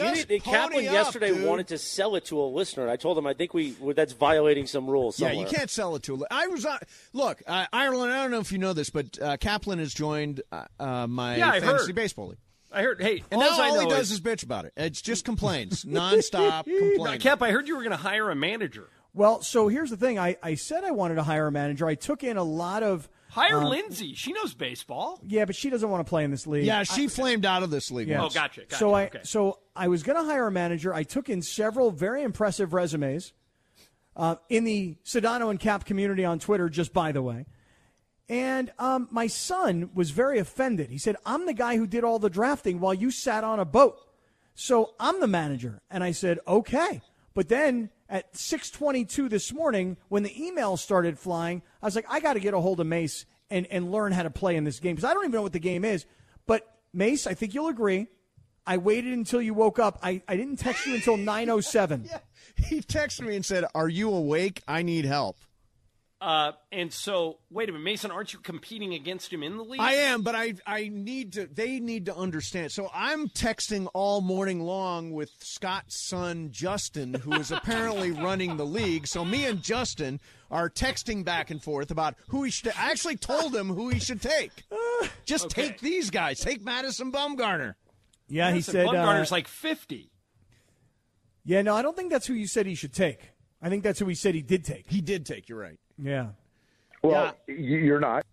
Kaplan yesterday wanted to sell it to a listener, and I told him I think that's violating some rules somewhere. Yeah, you can't sell it to a Look, Ireland, I don't know if you know this, but Kaplan has joined my fantasy baseball league. I heard, hey, and now all he does is bitch about it. It's just complaints, nonstop complaining. Cap, I heard you were going to hire a manager. Well, so here's the thing. I said I wanted to hire a manager. I took in a lot of... Hire Lindsay. She knows baseball. Yeah, but she doesn't want to play in this league. Yeah, she flamed out of this league. Yeah. Oh, gotcha. So I was going to hire a manager. I took in several very impressive resumes in the Sedano and Cap community on Twitter, just by the way. And my son was very offended. He said, I'm the guy who did all the drafting while you sat on a boat. So I'm the manager. And I said, okay. But then at 6:22 this morning, when the emails started flying, I was like, I got to get a hold of Mace and learn how to play in this game. Because I don't even know what the game is. But, Mace, I think you'll agree. I waited until you woke up. I didn't text you until 9:07. Yeah. He texted me and said, are you awake? I need help. And so, wait a minute, Mason, aren't you competing against him in the league? I am, but I need to. They need to understand. So I'm texting all morning long with Scott's son Justin, who is apparently running the league. So me and Justin are texting back and forth about who he should. I actually told him who he should take. Just take these guys. Take Madison Bumgarner. Yeah, Madison he said Bumgarner's like 50. Yeah, no, I don't think that's who you said he should take. I think that's who he said he did take. He did take. You're right. Yeah. Well, you're not.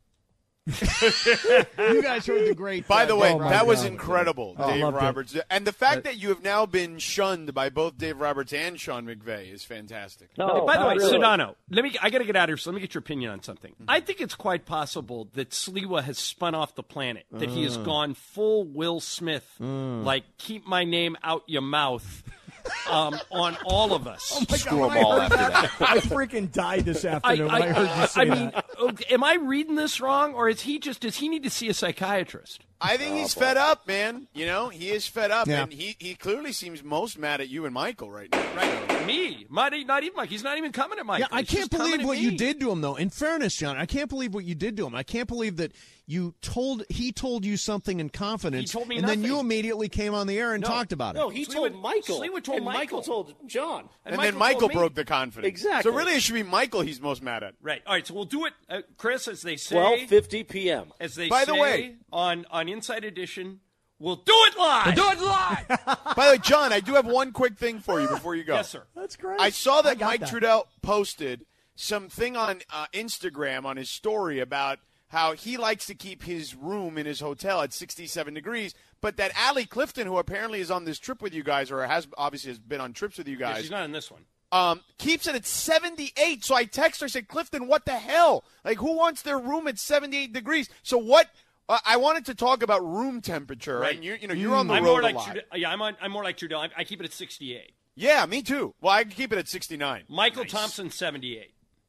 You guys heard the great. By the way, that was God. incredible, Dave Roberts. And the fact that you have now been shunned by both Dave Roberts and Sean McVay is fantastic. No, by the way, really. Sedano, I got to get out of here, so let me get your opinion on something. I think it's quite possible that Sliwa has spun off the planet, that he has gone full Will Smith, like, keep my name out your mouth. On all of us. Oh Screw them all after that. I freaking died this afternoon when I heard you say that. Am I reading this wrong, or does he need to see a psychiatrist? I think he's fed up, man. You know, he is fed up, Yeah. and he clearly seems most mad at you and Michael right now. Right, me, not even Mike. He's not even coming at Mike. Yeah, I He's can't just coming believe at what me. you did to him, though. In fairness, John, I can't believe what you did to him. I can't believe that he told you something in confidence, He told me and then nothing. you immediately came on the air and No. talked about it. No, he told Michael. Sliwa told and Michael. told John. And then Michael told me. broke the confidence. Exactly. So really it should be Michael he's most mad at. Right. All right, so we'll do it, Chris, as they say. 12:50 p.m. As they By say the way- on Inside Edition, we'll do it live. By the way, John, I do have one quick thing for you before you go. Yes, sir. That's great. I saw that got Mike that. Trudell posted something on Instagram on his story about how he likes to keep his room in his hotel at 67 degrees, but that Allie Clifton, who apparently is on this trip with you guys, or has been on trips with you Yeah, guys, she's not in this one. keeps it at 78. So I text her, I said, Clifton, what the hell? Like, who wants their room at 78 degrees? So what? I wanted to talk about room temperature, Right. and you're on the I'm road more a like lot. I'm more like Trudell. I keep it at 68. Yeah, me too. Well, I can keep it at 69. Michael Thompson, 78.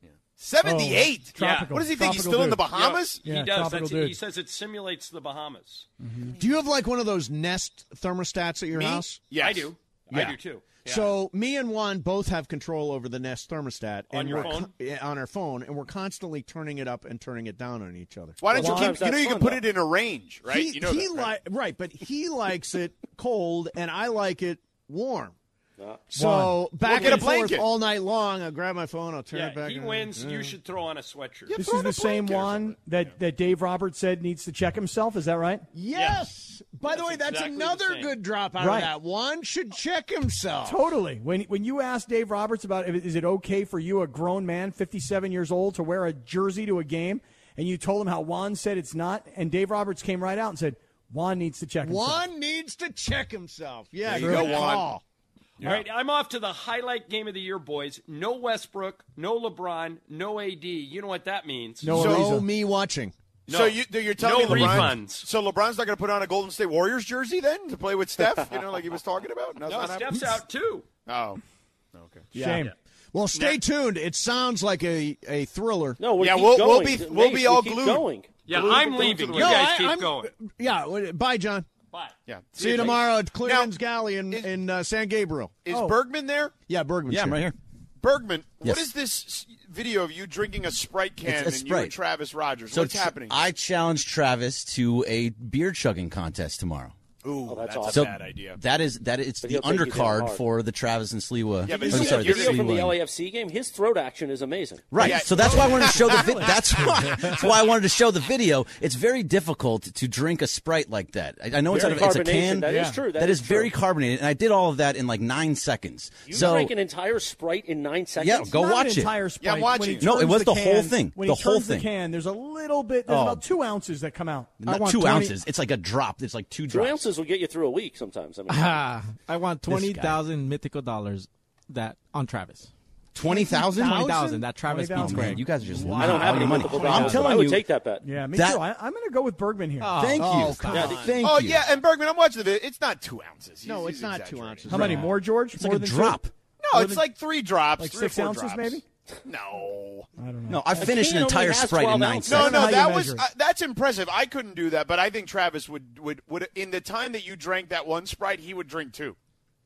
78? tropical. What does he think? He's Tropical still in dude. the Bahamas? Yeah, he does. tropical dude. He says it simulates the Bahamas. Do you have like one of those Nest thermostats at your Me? house? Yes. I do. Yeah. I do too. Yeah. So me and Juan both have control over the Nest thermostat On your phone? on our phone, and we're constantly turning it up and turning it down on each other. Why don't you Sometimes keep? You know, that's you can fun, put it in a range, right? He, you know he that, right? but he likes it cold, and I like it warm. Uh, So back get a and forth blanket. all night long. I'll grab my phone. I'll turn Yeah, it back. he on. wins. Yeah. You should throw on a sweatshirt. This throw is in a the same blanket or one that Dave Roberts said needs to check himself. Is that right? Yes. By the That's way, that's exactly the another same. good drop out Right. of that. One should check himself. Totally. When you asked Dave Roberts about is it okay for you, a grown man, 57 years old, to wear a jersey to a game, and you told him how Juan said it's not, and Dave Roberts came right out and said, Juan needs to check himself. One needs to check himself. Yeah, There you good go, Juan. call. All right, I'm off to the highlight game of the year, boys. No Westbrook, no LeBron, no AD. You know what that means. No So Ariza. me watching. No. So you're telling No me LeBron? refunds. So LeBron's not going to put on a Golden State Warriors jersey then to play with Steph? You know, like he was talking about. No, not happening? Steph's out too. Oh, okay. Shame. Well, stay tuned. It sounds like a thriller. No, Yeah, keep we'll going. be Mace, all keep glued. Going. Yeah, Glued I'm to the leaving. You window. guys keep I'm- going. Yeah, bye, John. Bye. Yeah. See you tomorrow at Clearance Galley in is- San Gabriel. Is Bergman there? Yeah, Bergman's Yeah, I'm right here. Bergman, what Yes. is this video of you drinking a Sprite can It's a and you and Sprite. Travis Rogers? So What's happening? I challenged Travis to a beer chugging contest tomorrow. Ooh, that's awesome. a bad idea. That is it's But the he'll take you down undercard hard. for the Travis and Sliwa. Yeah, but Did you I'm see sorry, the video from the Sliwa. LAFC game? His throat action is amazing. Right. Yeah. So that's why I wanted to show the that's why I wanted to show the video. It's very difficult to drink a Sprite like that. I know it's Very it's a carbonation. can. That is true. That is very carbonated, and I did all of that in like 9 seconds. You so drank an entire Sprite in 9 seconds? yeah, go Not watch an it. entire Sprite. Yeah, I'm When watching. he No, it turns was the whole can- thing. When The he whole turns thing. the can, there's a little bit. There's Oh. about 2 ounces that come out. Not want 2 20 ounces. It's like a drop. It's like 2 2 drops. ounces will get you through a week sometimes. I mean, I want $20,000 mythical dollars that on Travis. 20,000. 20,000 that Travis 20,000. beats Man, Greg. you guys are just I don't have all any your money. mythical I'm dollars. telling I would you. take that bet. Yeah, me That- too. I'm going to go with Bergman here. Thank you. Oh, come on. Thank Oh you. yeah, and Bergman, I'm watching the video. It's not 2 ounces. No, He's it's not 2 exaggerating. ounces. How many more, George? It's More like a than drop. Two? No, it's like 3 drops, Like 3 or 6 4 ounces, drops. maybe? No. I don't know. No, I finished an can only entire has Sprite 12 in 9 ounces. No, seconds. know how no, you that was measure it. that's impressive. I couldn't do that, but I think Travis would in the time that you drank that one Sprite, he would drink 2.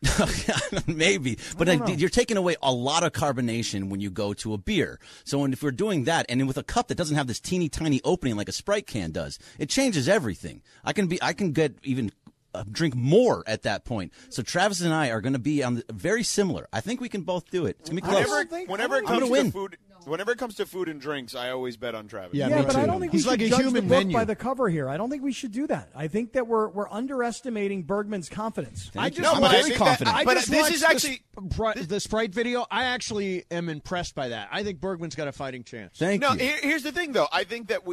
Maybe, but you're taking away a lot of carbonation when you go to a beer. So if we're doing that, and with a cup that doesn't have this teeny tiny opening like a Sprite can does, it changes everything. I can get even drink more at that point. So Travis and I are going to be on very similar. I think we can both do it. It's going to be close. Whenever it I'm comes gonna to win. food, whenever it comes to food and drinks, I always bet on Travis. Yeah, Yeah, me but too. I don't think He's we should like a judge human the book menu. by the cover here. I don't think we should do that. I think that we're underestimating Bergman's confidence. I just No, I'm but I very think that- confident. I But just this watched is actually the Sprite video. I actually am impressed by that. I think Bergman's got a fighting chance. Thank No, you. here's the thing, though. I think that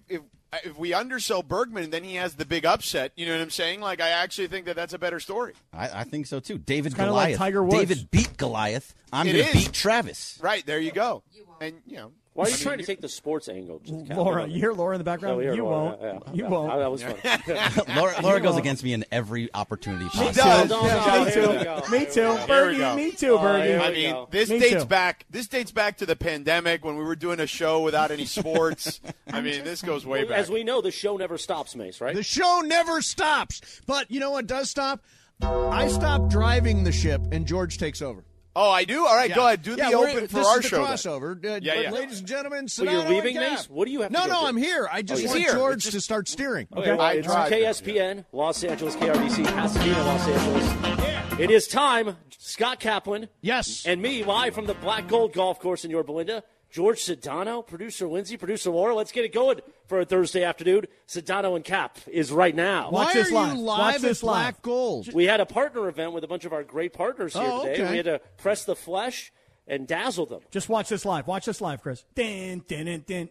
if we undersell Bergman, then he has the big upset. You know what I'm saying? Like, I actually think that that's a better story. I think so too. David kinda like Goliath. Tiger Woods. David beat Goliath. I'm It going to is. beat Travis. Right, there you go. And, Why are you trying to take the sports angle? Laura, you hear Laura in the background? we hear You Laura, won't. yeah. You won't. That was fun. Laura goes against me in every opportunity She possible. does. Yeah, Me here we too. go. Me Here too. we go. Here we Bergie, go. me too, Bergie. here I we mean, go. this Me dates too. back. This dates back to the pandemic when we were doing a show without any sports. I mean, this goes way back. As we know, the show never stops, Mace, right? The show never stops. But you know what does stop? I stop driving the ship, and George takes over. Oh, I do. All right, go ahead. Do the open for this our is the show. then. crossover. Yeah. Ladies and gentlemen, Well, you're Sedano leaving, and Cap. Mace? What do you have to No, go no, do? I'm here. I just he's want here. George It's just- to start steering. Okay, well, I it's drive. KSPN, Los Angeles, KRDC, Pasadena, Los Angeles. It is time. Scott Kaplan. Yes. And me, live from the Black Gold Golf Course in Yorba Linda. George Sedano, producer Lindsay, producer Laura. Let's get it going for a Thursday afternoon. Sedano and Cap is right now. Why Watch are this live. you Watch live this at Black live. Gold? We had a partner event with a bunch of our great partners here Oh, today. okay. We had to press the flesh and dazzle them. Just watch this live. Watch this live, Chris. Din, din, din, din.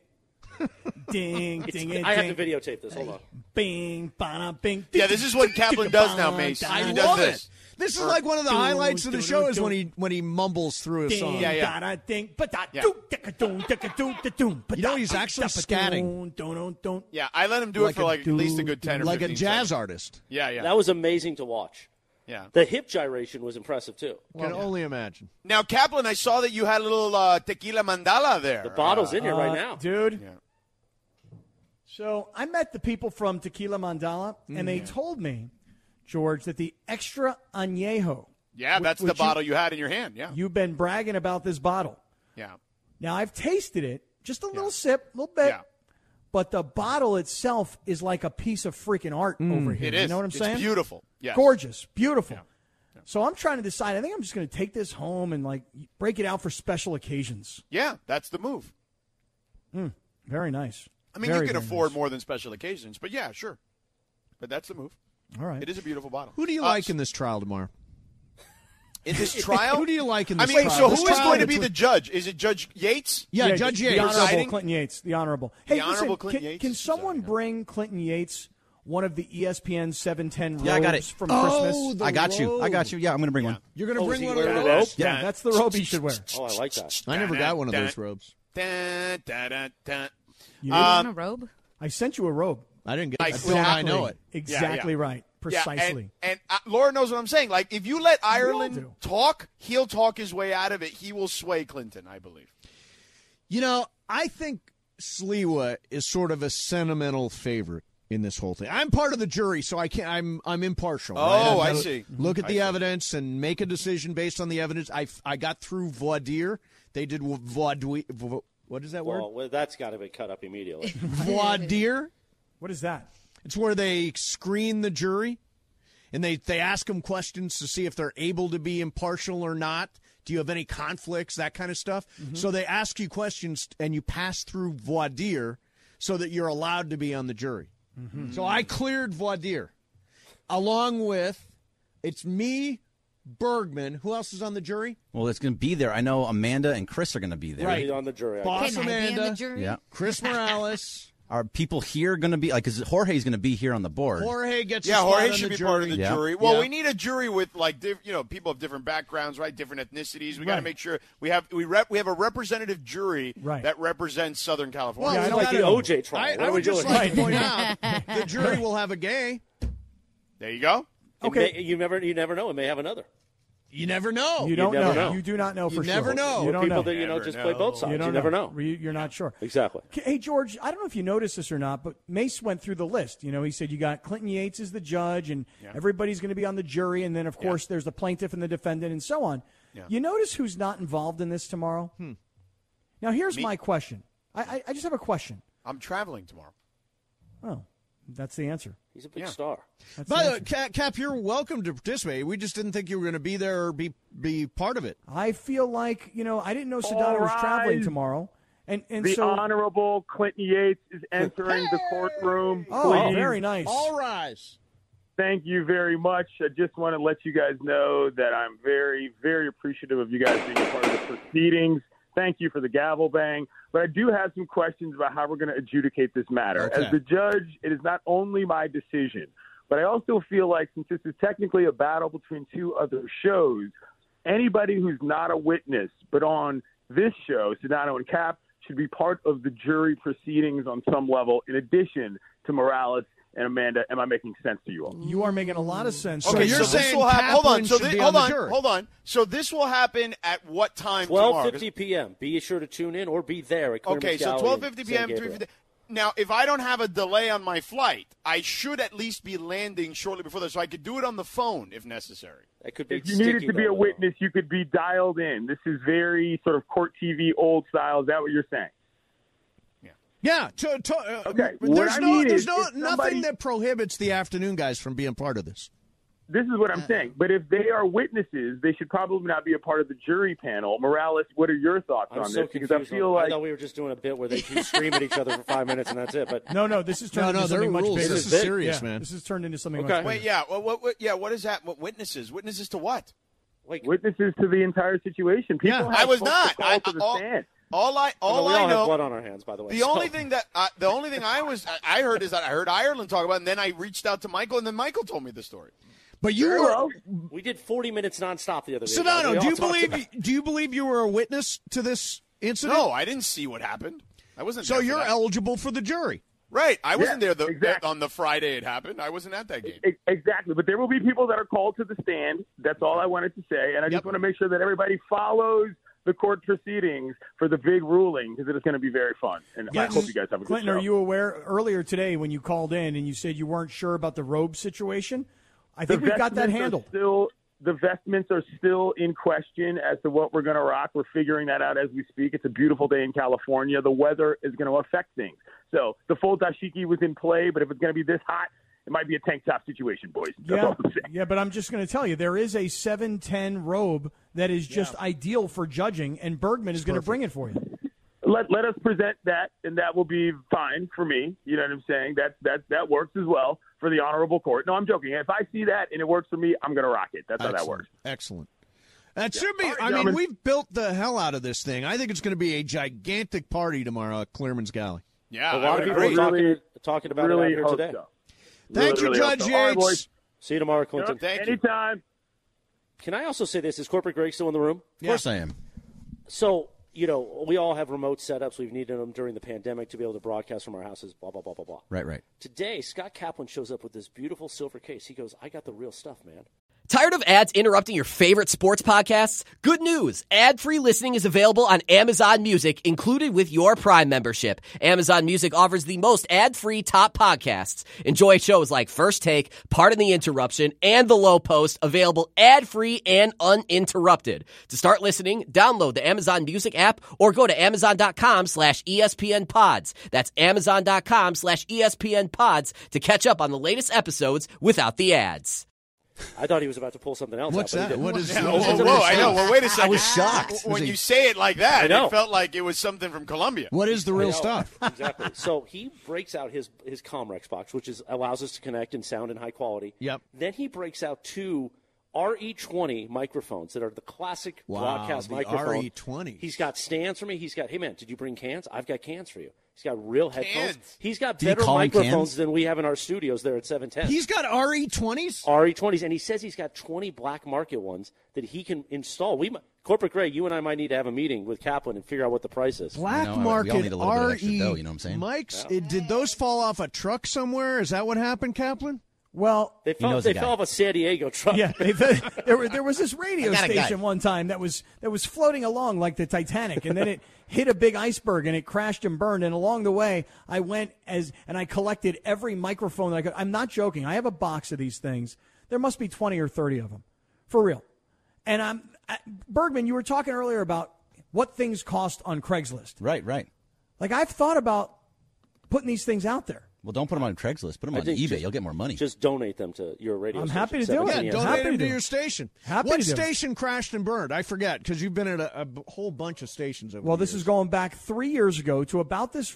Ding, ding, ding, I have to ding. videotape this. Hold on. Bing, bada, bing. Yeah, this is what Kaplan does now, Mace. I He does love this. it. This is like one of the highlights of the show is when he mumbles through a Ding, song. Yeah. dada, ding, bada, Yeah. doo, dicka, doom, dicka, doom, da, doom, You know, bada, he's actually dicka, scatting. doom, doom. Yeah, I let him do it for like at least a good 10 or Like a 15 jazz seconds. artist. Yeah. That was amazing to watch. Yeah. The hip gyration was impressive, too. Can only imagine. Now, Kaplan, I saw that you had a little tequila mandala there. The bottle's in here right now. Dude. Yeah. So I met the people from Tequila Mandala, and they told me, George, that the extra añejo. Yeah, that's the which bottle you had in your hand. Yeah. You've been bragging about this bottle. Yeah. Now, I've tasted it, just a little sip, a little bit. Yeah. But the bottle itself is like a piece of freaking art over here. It is. You know what I'm saying? It's beautiful. Yes. Gorgeous. Beautiful. Yeah. So I'm trying to decide. I think I'm just going to take this home and, like, break it out for special occasions. Yeah, that's the move. Very nice. I mean, Very, you can very afford nice. more than special occasions, but yeah, sure. But that's the move. All right. It is a beautiful bottle. Who do you like in this trial tomorrow? in this trial? Who do you like in I this mean, trial? so This who is trial going to be between- the judge? Is it Judge Yates? Yeah, Judge The Yates. Honorable Presiding? Clinton Yates. The Honorable. Hey, Honorable listen, Clinton can, Yates? can someone bring Clinton Yates one of the ESPN 710 robes Yeah, I got it. from Oh, Christmas? the I got you. Yeah, I'm going to bring one. You're going to Oh, bring is he one of wearing those? a robe? Yeah, that's the robe he should wear. Oh, I like that. I never got one of those robes. Dun, dun, dun, dun. You On a robe? I sent you a robe. I didn't get Like, it. Don't I know it? Exactly Yeah. right. Yeah, Precisely. and Laura knows what I'm saying. Like, if you let do. Ireland talk, he'll talk his way out of it. He will sway Clinton, I believe. You know, I think Sliwa is sort of a sentimental favorite in this whole thing. I'm part of the jury, so I can't. I'm impartial. Oh, right? I see. Look at I the see. evidence and make a decision based on the evidence. I got through voir dire. They did voir dire. What is that word? Well, that's got to be cut up immediately. Voir dire. What is that? It's where they screen the jury. and they ask them questions to see if they're able to be impartial or not. Do you have any conflicts, that kind of stuff? Mm-hmm. So they ask you questions, and you pass through voir dire so that you're allowed to be on the jury. Mm-hmm. So I cleared voir dire, along with, it's me, Bergman. Who else is on the jury? Well, it's going to be there. I know Amanda and Chris are going to be there. Right. On the jury. Boss Can Amanda, I be in the jury? Yeah. Chris Morales. Are people here going to be, like, because Jorge's going to be here on the board? Jorge gets Jorge on should the be part of the Yeah. jury. Well, Yeah. we need a jury with like people of different backgrounds, right? Different ethnicities. We got to Right. make sure we have a representative jury Right. that represents Southern California. Well, I don't like the gotta- OJ trial. What I are we would just doing? like to point out the jury will have a gay. There you go. Okay. You never know. It may have another. You never know. You don't never know. know. you do not know You for never sure. know. You don't People know. that Never just play both sides. You don't never know. You're not sure. Exactly. Hey, George, I don't know if you noticed this or not, but Mace went through the list. You know, he said you got Clinton Yates as the judge, and everybody's going to be on the jury, and then, of course, there's the plaintiff and the defendant and so on. Yeah. You notice who's not involved in this tomorrow? Now, here's Me. my question. I just have a question. I'm traveling tomorrow. Oh, that's the answer. He's a big star. That's By the way, answer. Cap, you're welcome to participate. We just didn't think you were going to be there or be part of it. I feel like, I didn't know Sedano was traveling tomorong. And The so, Honorable Clinton Yates is entering the courtroom. oh, Please. very nice. All rise. Thank you very much. I just want to let you guys know that I'm very, very appreciative of you guys being a part of the proceedings. Thank you for the gavel bang. But I do have some questions about how we're going to adjudicate this matter. Okay. As the judge, it is not only my decision, but I also feel like since this is technically a battle between two other shows, anybody who's not a witness but on this show, Sedano and Cap, should be part of the jury proceedings on some level in addition to Morales and Amanda. Am I making sense to you all? You are making a lot of sense. Okay, you're so this saying will happen. Hold on. Kaplan So should this, be hold on the on. jury. Hold on. So this will happen at what time tomorrow? 12:50 p.m. Be sure to tune in or be there at Clear Okay, so Gallery in 12:50 San p.m. Gabriel. 3:50. Now, if I don't have a delay on my flight, I should at least be landing shortly before that, so I could do it on the phone if necessary. That could be If you needed sticky, to be though, a witness, you could be dialed in. This is very sort of court TV old style. Is that what you're saying? Yeah. Okay, what There's I no, mean there's is no if somebody- nothing that prohibits the afternoon guys from being part of this. This is what I'm saying. But if they are witnesses, they should probably not be a part of the jury panel. Morales, what are your thoughts I'm on so this? Because confused. I feel like thought we were just doing a bit where they two scream at each other for 5 minutes and that's it. But No, this is turned No, into there something are much rules. bigger. This is big. serious, Yeah, man. This has turned into something Okay. much bigger. Wait, yeah. What is that? What witnesses? Witnesses to what? witnesses to the entire situation. People Yeah. have I was folks not. to call to the stand. All we I all have know. blood on our hands, by the way. The so- only thing I heard is that I heard Ireland talk about it, and then I reached out to Michael, and then Michael told me the story. But you were Well, we did 40 minutes nonstop the other day. Sedano. We Do all you talked about it. do you believe you were a witness to this incident? No, I didn't see what happened. I wasn't. So there for you're that. eligible for the jury. Right. I wasn't Yeah, there exactly. on the Friday it happened. I wasn't at that game. Exactly. But there will be people that are called to the stand. That's all I wanted to say. And I just want to make sure that everybody follows the court proceedings for the big ruling because it is going to be very fun. And I hope you guys have a good Clinton, show. are you aware earlier today when you called in and you said you weren't sure about the robe situation? I think we've got that handled. The vestments are still in question as to what we're going to rock. We're figuring that out as we speak. It's a beautiful day in California. The weather is going to affect things. So the full dashiki was in play, but if it's going to be this hot, it might be a tank top situation, boys. That's all I'm saying. Yeah, but I'm just going to tell you, there is a 710 robe that is just ideal for judging, and Bergman is going to bring it for you. Let us present that, and that will be fine for me. You know what I'm saying? That works as well for the honorable court. No, I'm joking. If I see that and it works for me, I'm going to rock it. That's how that works. Excellent. That should be. All right, I mean, gentlemen. we've built the hell out of this thing. I think it's going to be a gigantic party tomorrow at Clearman's Galley. Yeah, A lot of people agree. are talking about it out Really here hope today. so. Thank you, Really hope Judge so. All right, Yates. boys. See you tomorrow, Clinton. Thank you. Anytime. Can I also say this? Is Corporate Greg still in the room? Of course I am. So, we all have remote setups. We've needed them during the pandemic to be able to broadcast from our houses, blah, blah, blah, blah, blah. Right. Today, Scott Kaplan shows up with this beautiful silver case. He goes, I got the real stuff, man. Tired of ads interrupting your favorite sports podcasts? Good news. Ad-free listening is available on Amazon Music, included with your Prime membership. Amazon Music offers the most ad-free top podcasts. Enjoy shows like First Take, Pardon the Interruption, and The Low Post, available ad-free and uninterrupted. To start listening, download the Amazon Music app or go to amazon.com/ESPN Pods. That's amazon.com/ESPN Pods to catch up on the latest episodes without the ads. I thought he was about to pull something else What's out. that? What is? Whoa, I know. Well, wait a second. I was shocked. When you say it like that, I know. it felt like it was something from Colombia. What is the real stuff? Exactly. So he breaks out his Comrex box, which allows us to connect in sound and high quality. Yep. Then he breaks out 2 RE20 microphones that are the classic broadcast the microphone. RE20. He's got stands for me. He's got, hey, man, did you bring cans? I've got cans for you. He's got real headphones. Cans. He's got Did he better call 'em microphones cans? than we have in our studios there at 710. He's got RE20s. RE20s, and he says he's got 20 black market ones that he can install. Corporate Greg, you and I might need to have a meeting with Kaplan and figure out what the price is. Black we all market need a little bit of extra RE dough, you know what I'm saying? mics. Did those fall off a truck somewhere? Is that what happened, Kaplan? Well, They fell off a San Diego truck. yeah, there was this radio I got a guy. station one time that was floating along like the Titanic, and then it hit a big iceberg and it crashed and burned. And along the way, I went and I collected every microphone that I could. I'm not joking. I have a box of these things. There must be 20 or 30 of them, for real. And Bergman, you were talking earlier about what things cost on Craigslist. Right. Like, I've thought about putting these things out there. Well, don't put them on Craigslist. Put them on think eBay. just- You'll get more money. Just donate them to your radio I'm station. happy to do it. 710 Yeah, AM. donate Happy to them to do your it. station. Happy What to do it. station crashed and burned? I forget because you've been at a whole bunch of stations over Well, the this years. is going back 3 years ago to about this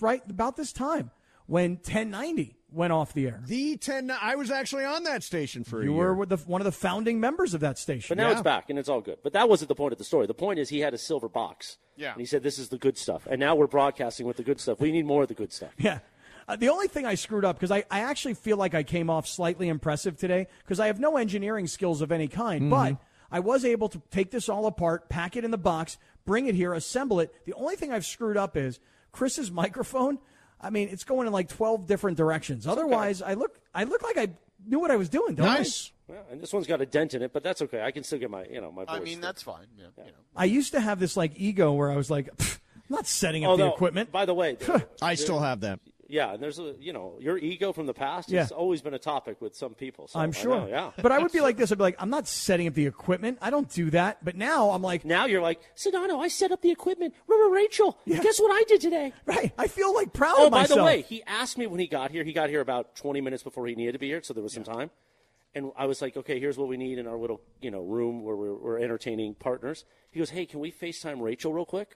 time when 1090 went off the air. The 10. I was actually on that station for a You year. were one of the founding members of that station. But now it's back, and it's all good. But that wasn't the point of the story. The point is he had a silver box. Yeah. And he said, this is the good stuff. And now we're broadcasting with the good stuff. We need more of the good stuff. Yeah. The only thing I screwed up, because I actually feel like I came off slightly impressive today, because I have no engineering skills of any kind, but I was able to take this all apart, pack it in the box, bring it here, assemble it. The only thing I've screwed up is Chris's microphone. I mean, it's going in like 12 different directions. Otherwise, I look like I knew what I was doing, don't Nice. Yeah, and this one's got a dent in it, but that's okay. I can still get my voice. I mean, through. that's fine. Yeah, you know. I used to have this like ego where I was like, I'm not setting up the Although, equipment. by the way, I still have that. yeah, and there's your ego from the past Yeah. has always been a topic with some people. So I'm I sure. know, yeah. But I would be like this. I'd be like, I'm not setting up the equipment. I don't do that. But now I'm like, Now you're like, Sedano, I set up the equipment. Remember Rachel? Guess what I did today? right. I feel like proud Oh, of by myself. the way, he asked me when he got here. He got here about 20 minutes before he needed to be here, so there was some time. And I was like, okay, here's what we need in our little, room where we're entertaining partners. He goes, hey, can we FaceTime Rachel real quick?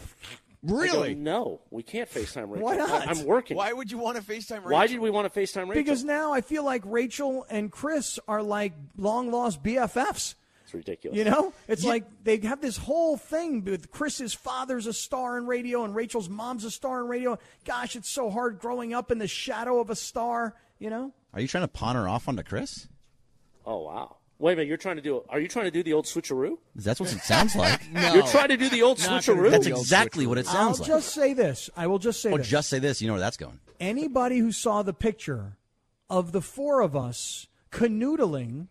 I go, Really? no, we can't FaceTime Rachel. Why not? I'm working. Why would you want to FaceTime Rachel? Why did we want to FaceTime Rachel? Because now I feel like Rachel and Chris are like long lost BFFs. It's ridiculous. You know? It's like they have this whole thing with Chris's father's a star in radio and Rachel's mom's a star in radio. Gosh, it's so hard growing up in the shadow of a star, you know? Are you trying to pawn her off onto Chris? Oh, wow. Wait a minute, are you trying to do the old switcheroo? That's what it sounds like. You're trying to do the old switcheroo? That's exactly what it sounds I'll like. just say this. I will just say Oh, this. just say this. You know where that's going. Anybody who saw the picture of the four of us canoodling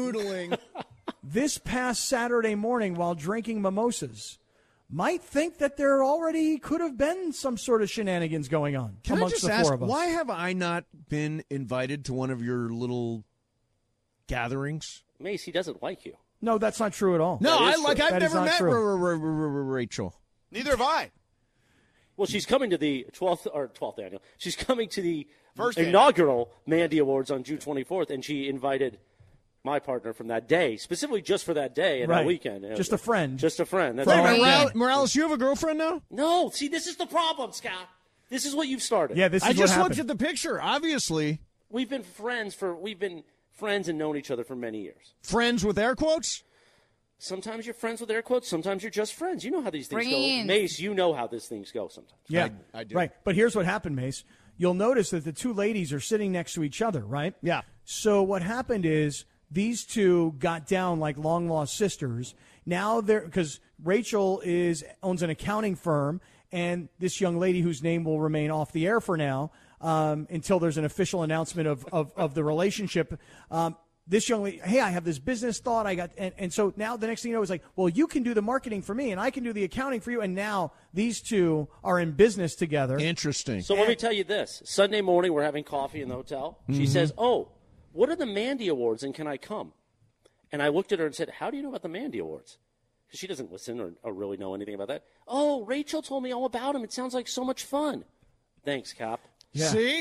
this past Saturday morning while drinking mimosas might think that there already could have been some sort of shenanigans going on Can I amongst just the ask, four of us. why have I not been invited to one of your little gatherings? Mace, he doesn't like you. No, that's not true at all. No, That is true. I've That is never not met true. Rachel. Neither have I. Well, she's coming to the 12th annual. She's coming to the First inaugural Mandy Awards on June 24th, and she invited my partner from that day, specifically just for that day and Right. that weekend. Just a friend. Just a friend. That's Wait a all. minute, Morales, you have a girlfriend now? No, see, this is the problem, Scott. This is what you've started. Yeah, this is I what just happened. looked at the picture. Obviously, We've been friends and known each other for many years. friends with air quotes. Sometimes you're friends with air quotes. Sometimes you're just friends. You know how these things Bring go. it in. Mace, you know how these things go sometimes. Yeah, I do. Right, but here's what happened, Mace. You'll notice that the two ladies are sitting next to each other, right? Yeah. So what happened is these two got down like long lost sisters. Now they're because Rachel owns an accounting firm, and this young lady whose name will remain off the air for now until there's an official announcement of the relationship. This young lady, hey, I have this business thought. And so now the next thing you know is like, well, you can do the marketing for me, and I can do the accounting for you. And now these two are in business together. Interesting. So let me tell you this. Sunday morning, we're having coffee in the hotel. She says, oh, what are the Mandy Awards, and can I come? And I looked at her and said, how do you know about the Mandy Awards? Because she doesn't listen or really know anything about that. Oh, Rachel told me all about them. It sounds like so much fun. Thanks, Cap. Yeah. See?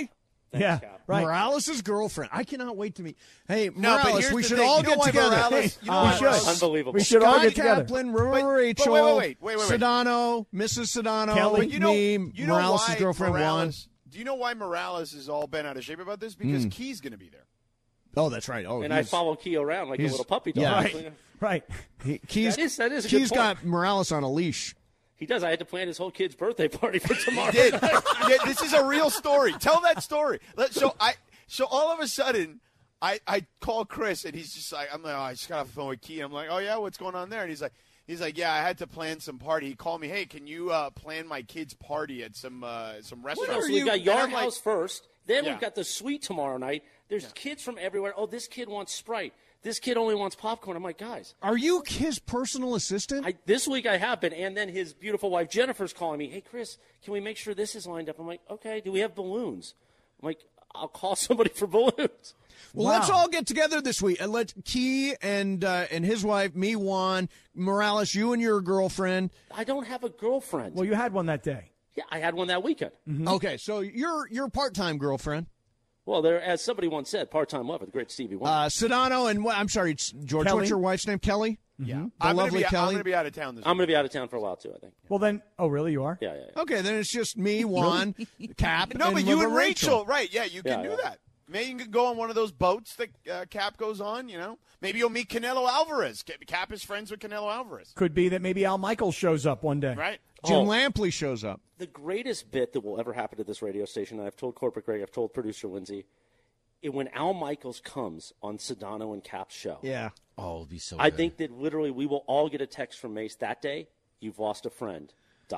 Yeah, Cap. right. Morales' girlfriend. I cannot wait to meet. Hey, No, but Morales, here's we the should thing. all You know get why together. Morales- you know why we should. Morales- Unbelievable. We should all Scott get together. Kaplan, Rumor But Rachel, wait. Sedano, Mrs. Sedano, Kelly. But you know, me, you know Morales' why girlfriend Morales, Do you know why Morales is all bent out of shape about this? Because Hmm. Key's going to be there. Oh, that's right. Oh, And I follow Key around like a he's- little puppy dog. yeah. Right. Key's, That is a good Key's point. got Morales on a leash. He does. I had to plan his whole kid's birthday party for tomorrow. He did. Yeah, this is a real story. Tell that story. So all of a sudden, I call Chris, and he's just like, I'm like, oh, I just got off the phone with Key. I'm like, oh yeah, what's going on there? And he's like, yeah, I had to plan some party. He called me, hey, can you plan my kid's party at some restaurant? So we've got Yard House first. Then Yeah. we've got the suite tomorrow night. There's kids from everywhere. Oh, this kid wants Sprite. This kid only wants popcorn. I'm like, guys. Are you his personal assistant? This week I have been. And then his beautiful wife, Jennifer's calling me. Hey, Chris, can we make sure this is lined up? I'm like, okay. Do we have balloons? I'm like, I'll call somebody for balloons. Well, let's all get together this week and let Key and his wife, me, Juan, Morales, you and your girlfriend. I don't have a girlfriend. Well, you had one that day. Yeah, I had one that weekend. Okay, so your part-time girlfriend. Well, there, as somebody once said, part-time lover, the great Stevie Wonder. Sedano and I'm sorry, George. Kelly? What's your wife's name? Kelly. Yeah, The lovely I'm Kelly. going to be out of town this I'm week. going to be out of town for a while, too, I think. Well, then, oh, really? You are? Yeah. Okay, then it's just me, Juan, Cap. No, but you and Rachel, right? Yeah, you can Yeah, do yeah. that. Maybe you can go on one of those boats that Cap goes on. You know, maybe you'll meet Canelo Alvarez. Cap is friends with Canelo Alvarez, Could be that maybe Al Michaels shows up one day. right? Jim Lampley shows up. The greatest bit that will ever happen to this radio station, and I've told Corporate Greg, I've told producer Lindsay, when Al Michaels comes on Sedano and Cap's show. Yeah. Oh, it'd be so I good. think that literally we will all get a text from Mace that day. You've lost a friend. ...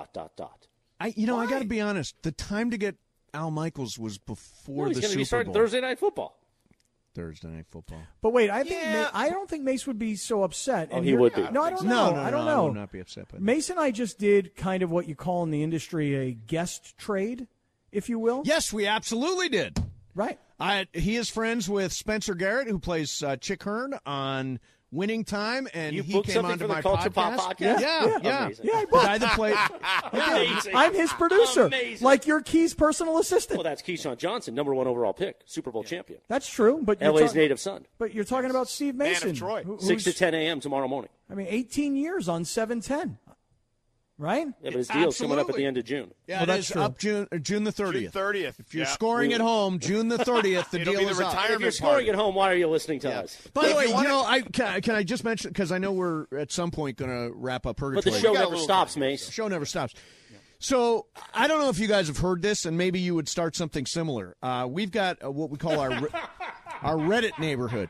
I got to be honest. The time to get Al Michaels was before He's the going to be Super starting Bowl. Thursday Night Football. Thursday Night Football. But wait, I don't think Mace would be so upset. Oh, he would be. No, I don't know. No, I don't I know. would not be upset by that. Mace and I just did kind of what you call in the industry a guest trade, if you will. Yes, we absolutely did. Right. He is friends with Spencer Garrett, who plays Chick Hearn on Winning Time, and You he booked came something onto for the my Culture podcast. Pop podcast? Yeah. Amazing. Yeah, I The booked. guy that played. Amazing. I'm his producer. Amazing. Like you're Key's personal assistant. Well, that's Keyshawn Johnson, number 1 overall pick, Super Bowl champion. That's true. But you're LA's talk- native son. But you're talking about Steve Man of Mason. Troy. who's- 6 to 10 a.m. tomorrow morning. I mean, 18 years on 710. Right? Yeah, but his deal's coming up at Absolutely. the end of June. Yeah, Well, it that's is true. up June the 30th. June 30th. If you're Yeah. scoring at home, June the 30th, the It'll deal be the is up. retirement If you're scoring party. at home, why are you listening to us? By the If way, you wanna- can I just mention, because I know we're at some point going to wrap up But Purgatory. the show got a never little stops, time here, Mace. The show never stops. So I don't know if you guys have heard this, and maybe you would start something similar. We've got what we call our Reddit neighborhood,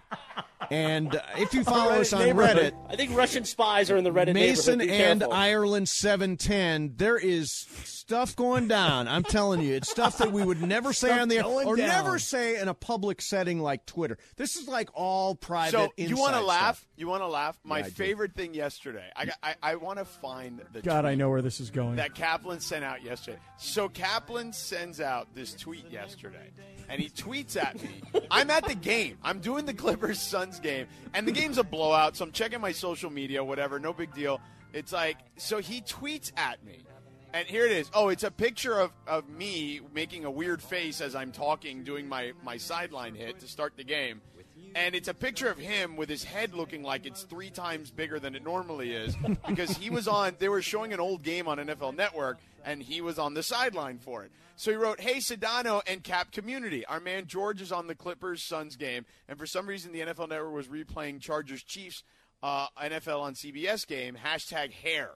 and if you follow us on Reddit, I think Russian spies are in the Reddit Mason neighborhood. Be and careful. Ireland 710, there is stuff going down. I'm telling you, it's stuff that we would never say on the air going or down. never say in a public setting like Twitter. This is like all private. So you want to inside laugh? stuff. You want to laugh? My Yeah, I do. favorite thing yesterday. I want to find the God, tweet I know where this is going. that Kaplan sent out yesterday. So Kaplan sends out this tweet yesterday, and he tweets at me. I'm at the game. I'm doing the Clippers Suns game, and the game's a blowout. So I'm checking my social media, whatever. No big deal. It's like, so he tweets at me. And here it is. Oh, it's a picture of me making a weird face as I'm talking, doing my sideline hit to start the game. And it's a picture of him with his head looking like it's 3 times bigger than it normally is because he was on, they were showing an old game on NFL Network, and he was on the sideline for it. So he wrote, "Hey, Sedano and Cap community. Our man George is on the Clippers-Suns game, and for some reason the NFL Network was replaying Chargers-Chiefs NFL on CBS game, #hair.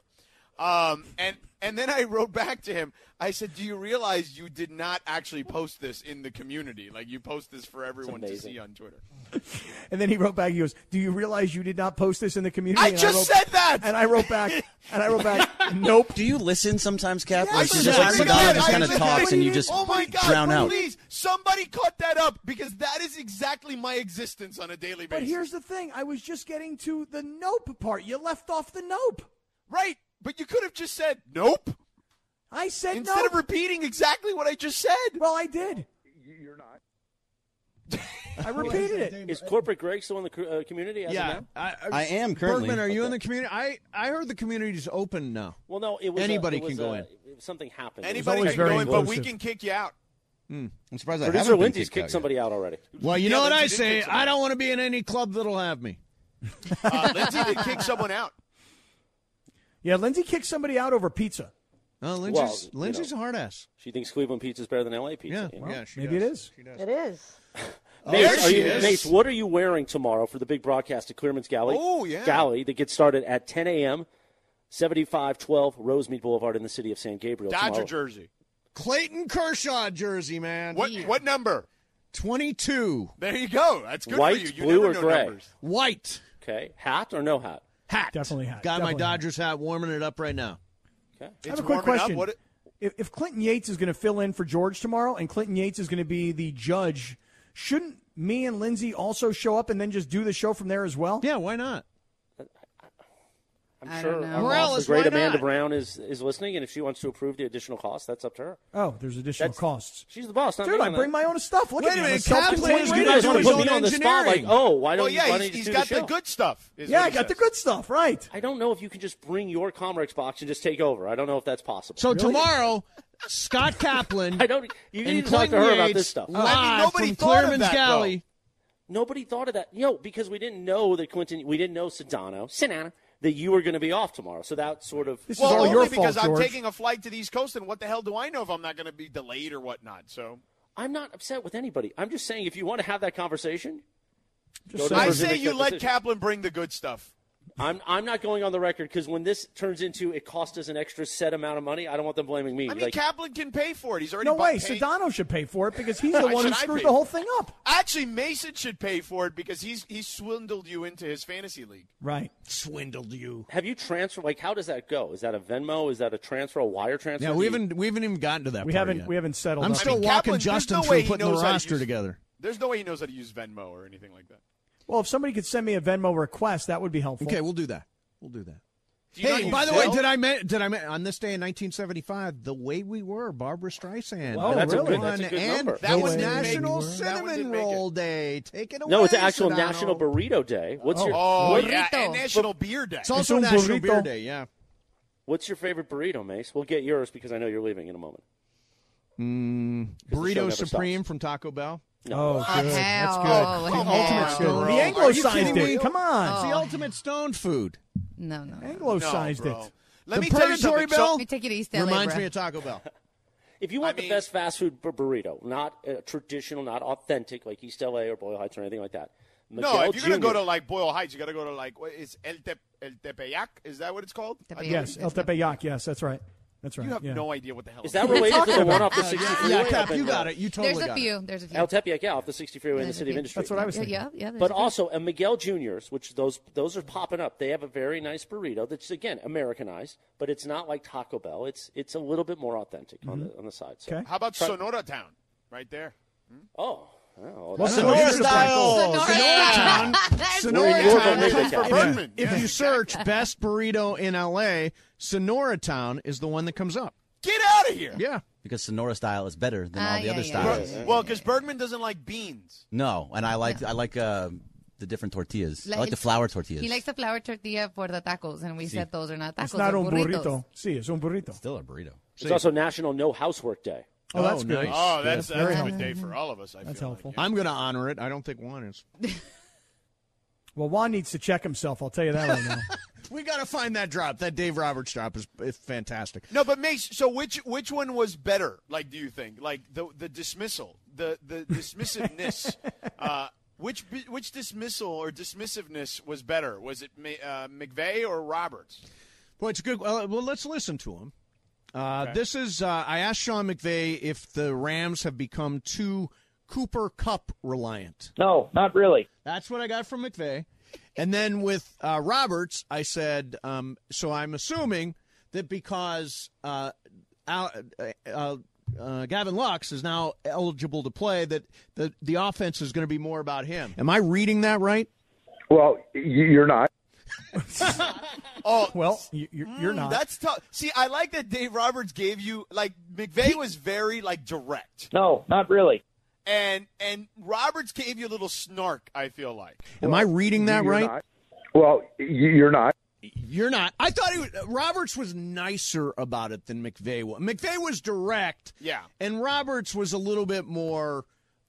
And then I wrote back to him. I said, "Do you realize you did not actually post this in the community? Like you post this for everyone to amazing. see on Twitter." And then he wrote back. He goes, "Do you realize you did not post this in the community?" I And just wrote- said that. And I wrote back. Nope. Do you listen sometimes, Cap? Yes, Like, you yes, just like yes, Sedano yes, just kind of yes, talks yes. and you just Oh my God! drown out. Please, somebody cut that up because that is exactly my existence on a daily basis. But here's the thing. I was just getting to the nope part. You left off the nope. right. But you could have just said nope I said instead nope. of repeating exactly what I just said. Well, I did. You're not. I repeated it. Is Corporate Greg still in the community as of Yeah, now? I am currently. Bergman, are you in the community? I heard the community's open now. Well, no, it was Anybody it was can go in. Something happened. Anybody always can go very in, but we inclusive. can kick you out. I'm surprised I Producer haven't been Lindsay's kicked kicked out somebody out already. Well, you know what I Lindsay did say? kick someone I don't out. want to be in any club that'll have me. Lindsay did kick someone out. Yeah, Lindsay kicked somebody out over pizza. Oh, Well, Lindsay's a hard ass. She thinks Cleveland pizza is better than LA pizza. Yeah, you know? yeah, she Maybe does. it is. She does. It is. Mace, what are you wearing tomorrow for the big broadcast at Clearman's Galley? Oh, yeah. Galley that gets started at 10 a.m., 7512 Rosemead Boulevard in the city of San Gabriel. Dodger tomorrow. jersey. Clayton Kershaw jersey, man. What number? 22. There you go. That's good White, for you. You blue, never or know gray? numbers. White. Okay. Hat or no hat? Hat. Definitely hat. Got my Definitely hat. Dodgers hat, warming it up right now. Okay. I have It's a quick warming up. question. What? If Clinton Yates is going to fill in for George tomorrow and Clinton Yates is going to be the judge, shouldn't me and Lindsay also show up and then just do the show from there as well? Yeah, why not? I'm I sure don't know. our boss, Morales, the great why Amanda not? Brown is listening, and if she wants to approve the additional cost, that's up to her. Oh, there's additional That's- costs. She's the boss. Not Dude, me I on bring that. my own stuff. Look Wait at a me. I'm minute, self-contained Kaplan is You gonna guys do want his to put own me on the spot, like, engineering. oh, why don't Well, you? yeah, why don't you he's just do got the the show? good stuff. is Yeah, what I he got the says. good stuff, right. I don't know if you can just bring your Comrex box and just take over. I don't know if that's possible. So tomorrow, Scott Kaplan I don't. You and need to talk to Clinton her about Yates this stuff. live nobody from thought of Clearman's that, Galley. Nobody thought of that, because we didn't know that we didn't know Sedano, that you were going to be off tomorrow. So that sort of. This is Well, all only your because fault, I'm George. taking a flight to the East Coast, and what the hell do I know if I'm not going to be delayed or whatnot? So I'm not upset with anybody. I'm just saying if you want to have that conversation, go to I Thursday, say make you that let decision. Kaplan bring the good stuff. I'm not going on the record because when this turns into it cost us an extra set amount of money, I don't want them blaming me. I mean, Like, Kaplan can pay for it. He's already No way. paid. Sedano should pay for it because he's the Why one who should I screwed pay the whole for thing up. Actually, Mason should pay for it because he swindled you into his fantasy league. Right. Swindled you. have you transferred? Like, how does that go? Is that a Venmo? Is that a transfer? A wire transfer? Yeah, Do we you- haven't even gotten to that. We part haven't yet. we haven't settled. I'm up. still I mean, walking Kaplan, there's Justin no through way he putting the knows how to roster use- together. There's no way he knows how to use Venmo or anything like that. Well, if somebody could send me a Venmo request, that would be helpful. Okay, we'll do that. We'll do that. Do you not Hey, use by the way, Zelle? did I on this day in 1975, The Way We Were, Barbara Streisand. Oh, that's a really? good- that's a good and number. That it's one didn't make National it. That one Cinnamon didn't make it. Roll Day. Take it away. No, it's actual Sedano. National Burrito Day. What's your Oh, Burrito. yeah, and National Beer Day. It's also It's un National burrito. Beer Day. Yeah. What's your favorite burrito, Mace? We'll get yours because I know you're leaving in a moment. the show Burrito never Supreme stops. from Taco Bell. Oh, good. That's Hell, good. hell Ultimate no. Stone. The Are you Anglo-sized kidding me? it. Come on. It's the ultimate stone food. No. Anglo-sized No, bro. it. Let the me tell you Purgatory something. Bell Let me take you to East LA, reminds bro. me of Taco Bell. If you want I mean- the best fast food burrito, not traditional, not authentic, like East LA or Boyle Heights or anything like that. No, Miguel if you're going to go Jr. to like Boyle Heights, you got to go to like what is El Tepeyac? Is that what it's called? Tepeyac. Yes, El Tepeyac. Yes, that's right. That's right. You have yeah. no idea what the hell Is that related to the one off the 60 freeway? Yeah, up Cap, in, you got it. You totally There's a got few. it. There's a few. El Tepeyac, yeah, off the 60 freeway in the There's a city of few. Industry. That's what I was thinking. Yeah. There's But a few. also, a Miguel Jr.'s, which those are popping up. They have a very nice burrito that's, again, Americanized, but it's not like Taco Bell. It's a little bit more authentic on the side. So. Okay. How about Sonora Town? Right there. Oh. Well, that's Sonora a- style. Sonora Where you're Town from, comes Rick. from Bergman. If Yeah. you search best burrito in LA, Sonora Town is the one that comes up. Get out of here. Yeah. Because Sonora style is better than all the other yeah. styles. Well, because Bergman doesn't like beans. No, and I like the different tortillas. I like the flour tortillas. He likes the flour tortilla for the tacos, and we said those are not tacos. It's not they're un burritos. burrito. Sí, es un burrito. Still a burrito. It's also National No Housework Day. Oh, that's good. nice. Oh, that's very a helpful. good day for all of us. I That's feel helpful. Like, yeah. I'm going to honor it. I don't think Juan is. Well, Juan needs to check himself. I'll tell you that right now. We got to find that drop. That Dave Roberts drop is fantastic. No, but Mace. So which one was better? Like, do you think? Like the dismissal, the dismissiveness. Which dismissal or dismissiveness was better? Was it McVay or Roberts? Well, it's good. Well, let's listen to him. This is. I asked Sean McVay if the Rams have become too Cooper Kupp reliant. No, not really. That's what I got from McVay. And then with Roberts, I said, so I'm assuming that because Gavin Lux is now eligible to play, that the offense is going to be more about him. Am I reading that right? Well, you're not. Oh, Well, you're not. That's tough. See, I like that Dave Roberts gave you like McVay was very like direct, No, not really. and Roberts gave you a little snark. I feel like. Am I reading that You're right? not. Well, you're not. You're not. I thought Roberts was nicer about it than McVay was. McVay was direct. Yeah. And Roberts was a little bit more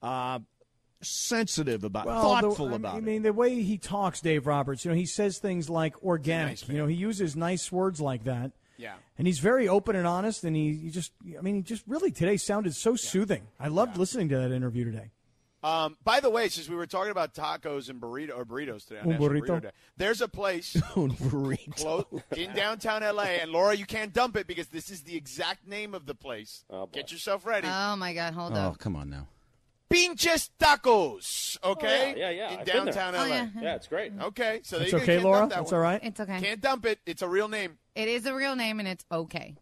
sensitive about it, thoughtful about it. I mean, the way he talks, Dave Roberts, he says things like organic. Nice, he uses nice words like that. Yeah. And he's very open and honest, and he just really today sounded so soothing. I loved listening to that interview today. By the way, since we were talking about tacos and burritos today, on Un National burrito. Burrito Day, there's a place Burrito. in downtown L.A., and Laura, you can't dump it because this is the exact name of the place. Oh, boy. Get yourself ready. Oh, my God. Hold Oh, up. come on now. Pinches Tacos, okay? Oh, yeah. In I've been there. downtown Oh, L.A. yeah. Yeah, it's great. Okay, so It's there you okay, can't Laura? dump that That's one. all right? It's okay. Can't dump it. It's a real name. It is a real name, and it's okay.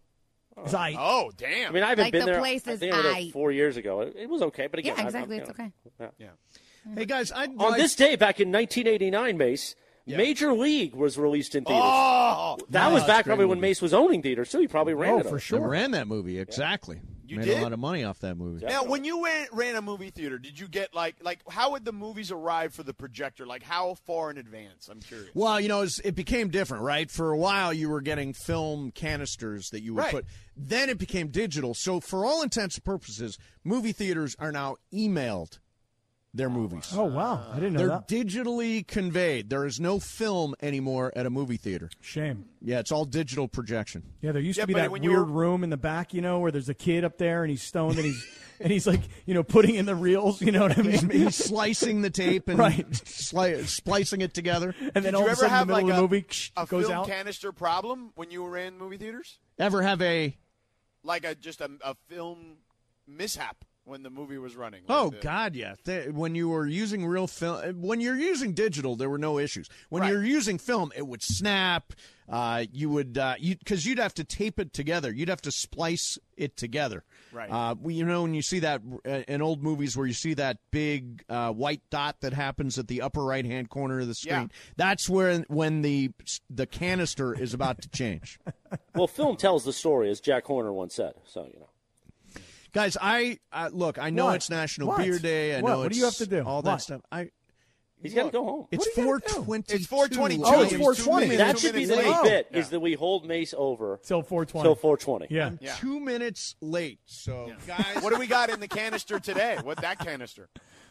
Oh, damn. I mean, I haven't Like been the there. place I is think I was there I. 4 years ago. It was okay, but again, Yeah, exactly. It's okay. Yeah. Hey, guys, On this day, back in 1989, Mace, Major League was released in theaters. Oh, that was that's back a great probably when movie. Mace was owning theaters, too. He probably ran it. for I sure. ran that movie, exactly. You Made did? a lot of money off that movie. Now, when you ran a movie theater, did you get like how would the movies arrive for the projector? Like how far in advance? I'm curious. Well, it became different, right? For a while, you were getting film canisters that you would Right. put. Then it became digital. So for all intents and purposes, movie theaters are now emailed their movies. Oh, wow. I didn't know They're that. digitally conveyed. There is no film anymore at a movie theater. Shame. Yeah, it's all digital projection. Yeah, there used Yeah, to be but that when you weird were- room in the back, where there's a kid up there and he's stoned and he's like, putting in the reels, you know what I mean? He's slicing the tape and Right. splicing it together. And then Did all you of a ever sudden, have in the middle like of the movie, a goes film out. canister problem when you ran movie theaters? Ever have a Like a film mishap when the movie was running? Oh Like the- God, yeah. When you were using real film, when you're using digital, there were no issues. When Right. you're using film, it would snap. You would because you'd have to tape it together. You'd have to splice it together. Right. When you see that in old movies where you see that big white dot that happens at the upper right hand corner of the screen, that's when the canister is about to change. Well, film tells the story, as Jack Horner once said. So, Guys, look. I know What? it's National What? Beer Day. I What? know What do it's you have to do? all that What? stuff. he's got to go home. It's 4:20. It's 4:22. Oh, it's He's 4:20. 2 minutes- That 2 should be the minutes new late. bit, Yeah. is that we hold Mace over Till 4:20. till 4:20. Yeah. 2 minutes late. So, guys, What do we got in the canister today? What that canister?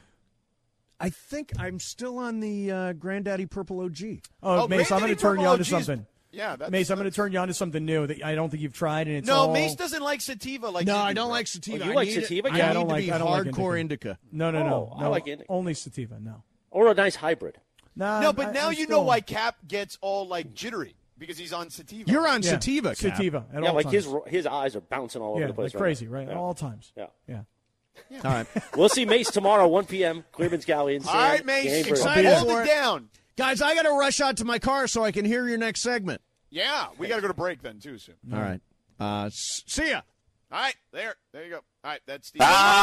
I think I'm still on the Granddaddy Purple OG. Oh, Mace, I'm going Granddaddy to turn you Purple on to OG's something. Yeah, that's, Mace, I'm going to turn you on to something new that I don't think you've tried, and it's No, all... Mace doesn't like sativa. Like No, you I do, don't bro. like sativa. Oh, you I like need sativa? It, Yeah, I I need don't to like- be I don't like hardcore indica. indica. No. I like indica. Only sativa, no. Or a nice hybrid. No, but now I'm you still- know why Cap gets all like jittery because he's on sativa. You're on Yeah, sativa, Cap. Sativa at Yeah, all like times. his eyes are bouncing all over Yeah, the place. like crazy, right? Yeah. At all times. Yeah. Yeah. All right. We'll see Mace tomorrow, 1 p.m. Clearman's Galley in All right, Mace. Gainford. Excited Hold for it it. down. Guys, I got to rush out to my car so I can hear your next segment. Yeah, we got to go to break then too soon. All right. See ya. All right, there you go. All right, that's Steve.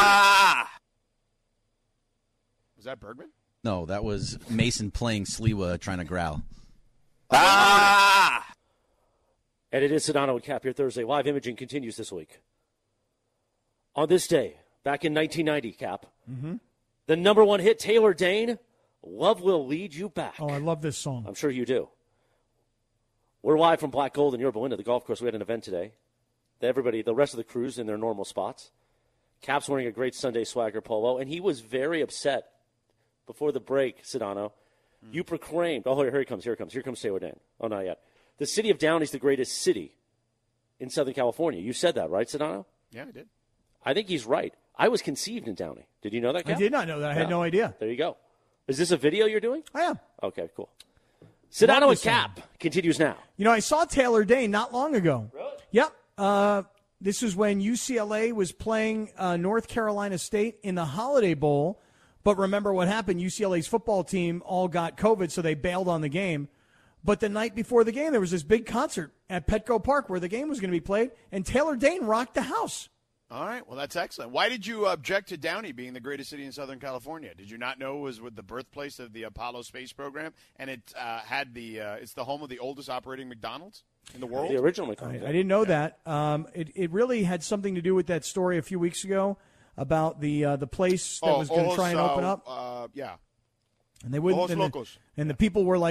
Was that Bergman? No, that was Mason playing Sliwa trying to growl. And it is Sedano and Cap, your Thursday Live Imaging continues this week. On this day, back in 1990, Cap, the number one hit, Taylor Dane, Love Will Lead You Back. Oh, I love this song. I'm sure you do. We're live from Black Gold in Yorba Linda, the golf course. We had an event today. Everybody, the rest of the crew's in their normal spots. Cap's wearing a great Sunday Swagger polo, and he was very upset before the break, Sedano. You proclaimed, oh, here he comes. Here comes Taylor Dane. Oh, not yet. The city of Downey's the greatest city in Southern California. You said that, right, Sedano? Yeah, I did. I think he's right. I was conceived in Downey. Did you know that, Cap? I did not know that. I had no idea. There you go. Is this a video you're doing? I am. Okay, cool. Sedano and this song. Cap continues now. I saw Taylor Dane not long ago. Really? Yep. This is when UCLA was playing North Carolina State in the Holiday Bowl. But remember what happened? UCLA's football team all got COVID, so they bailed on the game. But the night before the game, there was this big concert at Petco Park where the game was going to be played, and Taylor Dane rocked the house. All right, well, that's excellent. Why did you object to Downey being the greatest city in Southern California? Did you not know it was with the birthplace of the Apollo space program, and it had it's the home of the oldest operating McDonald's in the world? The original I McDonald's. didn't know that. It really had something to do with that story a few weeks ago about the place that was going to try and open up. Yeah. And they wouldn't. Ojos And, Locos. and the people were like,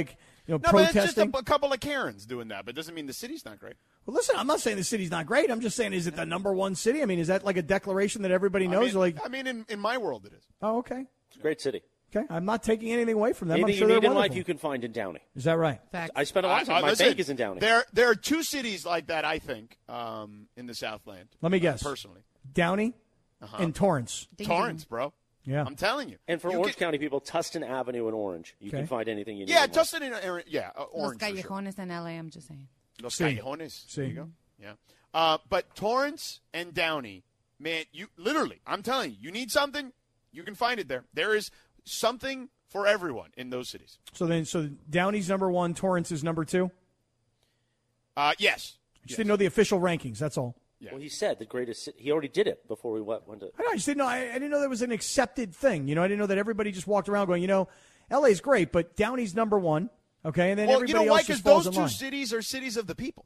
No, protesting. but it's just a couple of Karens doing that, but it doesn't mean the city's not great. Well, listen, I'm not saying the city's not great. I'm just saying, is it the number one city? I mean, is that like a declaration that everybody knows? In my world, it is. Oh, okay. It's a great city. Okay, I'm not taking anything away from them. Anything I'm sure you they're need in wonderful. life, you can find in Downey. Is that right? I spent a lot of time. My bank is in Downey. There are two cities like that, I think, in the Southland. Let me guess. Personally. Downey and Torrance. Torrance, bro. Yeah. I'm telling you. And for Orange County people, Tustin Avenue in Orange. You can find anything you need. Yeah, Tustin and Orange. Los Callejones in L.A., I'm just saying. Los Callejones. There you go. Yeah. But Torrance and Downey, man, I'm telling you, you need something, you can find it there. There is something for everyone in those cities. So Downey's number one, Torrance is number two? Yes. Just didn't know the official rankings, that's all. Yeah. Well, he said the greatest city. He already did it before we went to. I just didn't know. I didn't know that was an accepted thing. I didn't know that everybody just walked around going, L.A.'s great, but Downey's number one. Okay, and then everybody else just falls in line. Those two cities are cities of the people.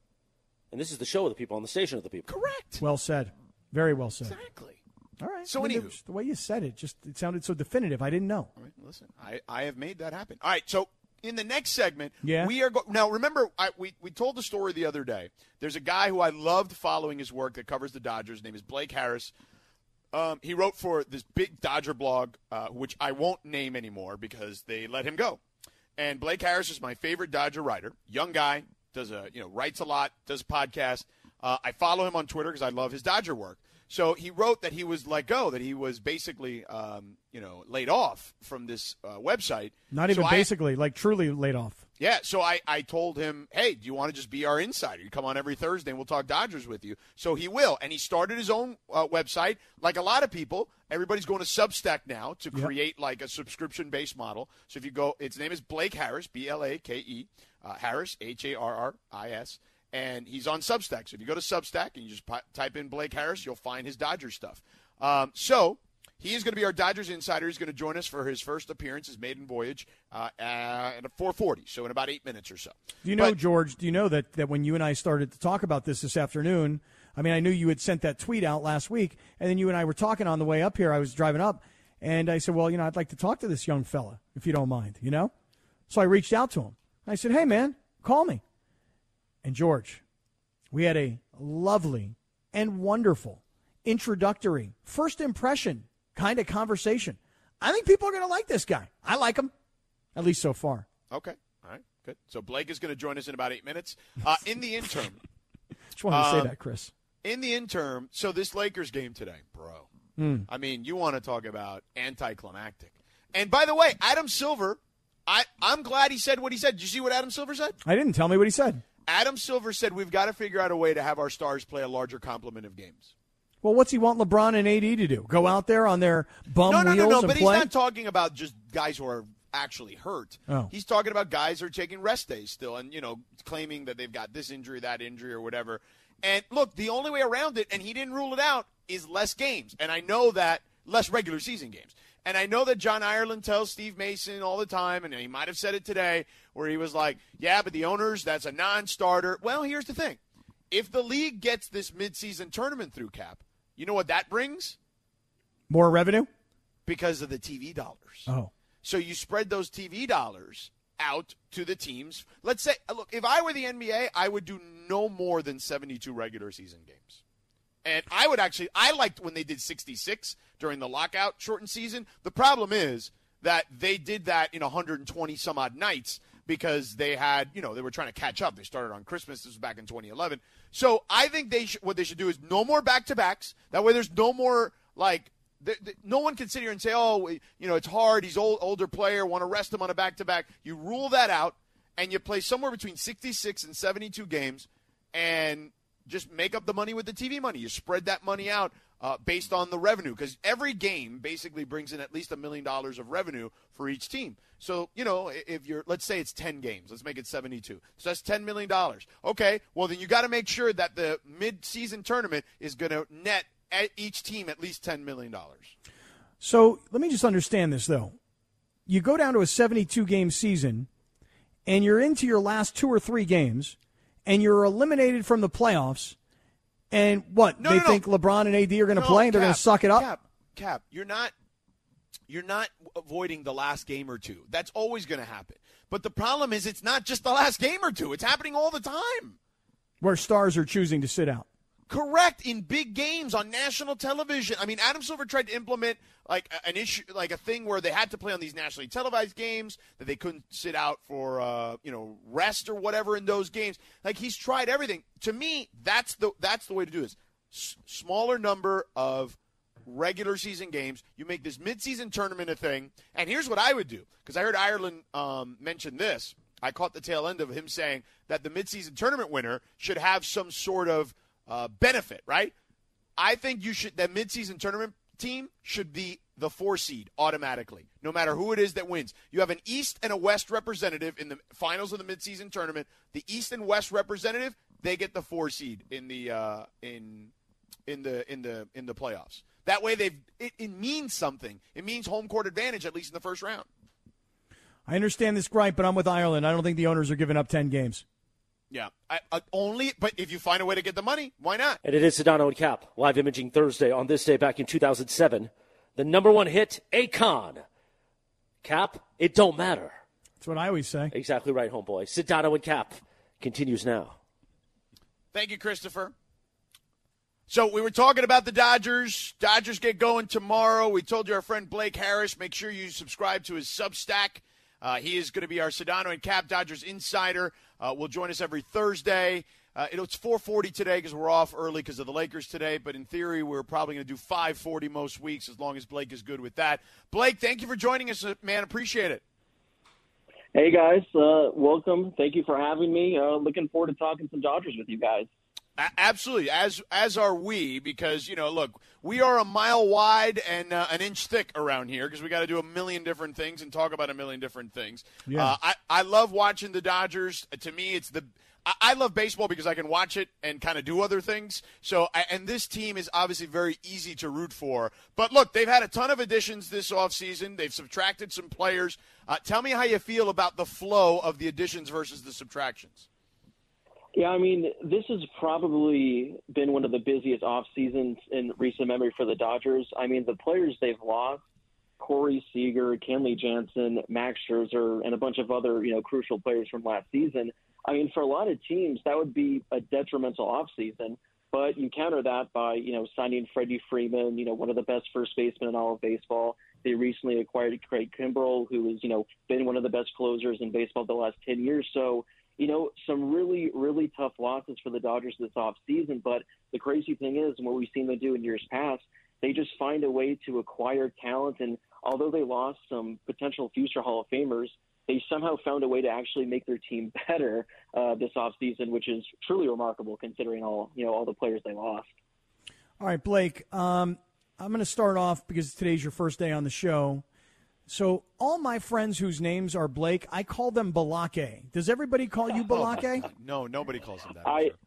And this is the show of the people on the station of the people. Correct. Well said. Very well said. Exactly. All right. So anywho, the way you said it, it sounded so definitive. I didn't know. All right, listen, I have made that happen. All right, so in the next segment, Yeah. we are now. Remember, we told the story the other day. There's a guy who I loved following his work that covers the Dodgers. His name is Blake Harris. He wrote for this big Dodger blog, which I won't name anymore because they let him go. And Blake Harris is my favorite Dodger writer. Young guy, writes a lot, does a podcast. I follow him on Twitter because I love his Dodger work. So he wrote that he was let go, that he was basically, laid off from this website. Not even basically, like truly laid off. Yeah, so I told him, hey, do you want to just be our insider? You come on every Thursday and we'll talk Dodgers with you. So he will. And he started his own website. Like a lot of people, everybody's going to Substack now to create like a subscription-based model. So if you go, its name is Blake Harris, B-L-A-K-E, Harris, H-A-R-R-I-S. And he's on Substack. So if you go to Substack and you just type in Blake Harris, you'll find his Dodgers stuff. So he is going to be our Dodgers insider. He's going to join us for his first appearance, his maiden voyage, at 4:40, so in about 8 minutes or so. George, do you know that when you and I started to talk about this afternoon, I mean, I knew you had sent that tweet out last week, and then you and I were talking on the way up here. I was driving up, and I said, well, I'd like to talk to this young fella, if you don't mind, So I reached out to him. I said, hey, man, call me. And, George, we had a lovely and wonderful introductory, first impression kind of conversation. I think people are going to like this guy. I like him, at least so far. Okay. All right. Good. So Blake is going to join us in about 8 minutes. In the interim. Just wanted to say that, Chris. In the interim, so this Lakers game today, bro. I mean, you want to talk about anticlimactic. And by the way, Adam Silver, I'm glad he said what he said. Did you see what Adam Silver said? I didn't. Tell me what he said. Adam Silver said we've got to figure out a way to have our stars play a larger complement of games. Well, what's he want LeBron and AD to do? Go out there on their bum wheels and play? No, but he's not talking about just guys who are actually hurt. Oh. He's talking about guys who are taking rest days still and, claiming that they've got this injury, that injury, or whatever. And, look, the only way around it, and he didn't rule it out, is less games. And I know that less regular season games. And I know that John Ireland tells Steve Mason all the time, and he might have said it today, where he was like, yeah, but the owners, that's a non-starter. Well, here's the thing. If the league gets this midseason tournament through, Cap, you know what that brings? More revenue? Because of the TV dollars. Oh. So you spread those TV dollars out to the teams. Let's say, look, if I were the NBA, I would do no more than 72 regular season games. And I liked when they did 66 during the lockout shortened season. The problem is that they did that in 120 some odd nights because they had, they were trying to catch up. They started on Christmas. This was back in 2011. So I think what they should do is no more back-to-backs. That way there's no more, no one can sit here and say, it's hard. He's older player. Want to rest him on a back-to-back. You rule that out, and you play somewhere between 66 and 72 games, and just make up the money with the TV money. You spread that money out based on the revenue, because every game basically brings in at least $1 million of revenue for each team. So, if let's say it's 10 games, let's make it 72. So that's $10 million. Okay, well, then you got to make sure that the mid-season tournament is going to net at each team at least $10 million. So let me just understand this, though. You go down to a 72-game season, and you're into your last 2 or 3 games, and you're eliminated from the playoffs, and what? They think LeBron and AD are going to play, and they're going to suck it up? Cap, you're not you're not avoiding the last game or two. That's always going to happen. But the problem is it's not just the last game or two. It's happening all the time. Where stars are choosing to sit out. Correct. In big games on national television. I mean, Adam Silver tried to implement like an issue, like a thing where they had to play on these nationally televised games, that they couldn't sit out for, rest or whatever in those games. Like, he's tried everything. To me, that's the way to do this. Smaller number of regular season games. You make this midseason tournament a thing. And here's what I would do, because I heard Ireland mention this. I caught the tail end of him saying that the midseason tournament winner should have some sort of benefit, right? I think the midseason tournament team should be the 4 seed automatically, no matter who it is that wins. You have an East and a West representative in the finals of the midseason tournament. The East and West representative, they get the 4 seed in the playoffs. That way, it means something. It means home court advantage, at least in the first round. I understand this gripe, but I'm with Ireland. I don't think the owners are giving up 10 games. Yeah, but if you find a way to get the money, why not? And it is Sedano and Cap, live imaging Thursday on this day back in 2007. The number one hit, Akon. Cap, it don't matter. That's what I always say. Exactly right, homeboy. Sedano and Cap continues now. Thank you, Christopher. So we were talking about the Dodgers. Dodgers get going tomorrow. We told you our friend Blake Harris, make sure you subscribe to his Substack. He is going to be our Sedano and Cap Dodgers insider. Will join us every Thursday. It's 4:40 today because we're off early because of the Lakers today. But in theory, we're probably going to do 5:40 most weeks as long as Blake is good with that. Blake, thank you for joining us, man. Appreciate it. Hey, guys. Welcome. Thank you for having me. Looking forward to talking some Dodgers with you guys. Absolutely, as are we, because, look, we are a mile wide and an inch thick around here because we got to do a million different things and talk about a million different things. Yeah. I love watching the Dodgers. To me, I love baseball because I can watch it and kind of do other things. And this team is obviously very easy to root for. But look, they've had a ton of additions this offseason. They've subtracted some players. Tell me how you feel about the flow of the additions versus the subtractions. Yeah, I mean, this has probably been one of the busiest off seasons in recent memory for the Dodgers. I mean, the players they've lost, Corey Seager, Kenley Jansen, Max Scherzer, and a bunch of other, crucial players from last season. I mean, for a lot of teams, that would be a detrimental offseason. But you counter that by, signing Freddie Freeman, one of the best first basemen in all of baseball. They recently acquired Craig Kimbrell, who has, been one of the best closers in baseball the last 10 years. So, some really, really tough losses for the Dodgers this offseason. But the crazy thing is, and what we've seen them do in years past, they just find a way to acquire talent. And although they lost some potential future Hall of Famers, they somehow found a way to actually make their team better this offseason, which is truly remarkable considering all the players they lost. All right, Blake, I'm going to start off because today's your first day on the show. So all my friends whose names are Blake, I call them Balake. Does everybody call you Balake? No, nobody calls him that.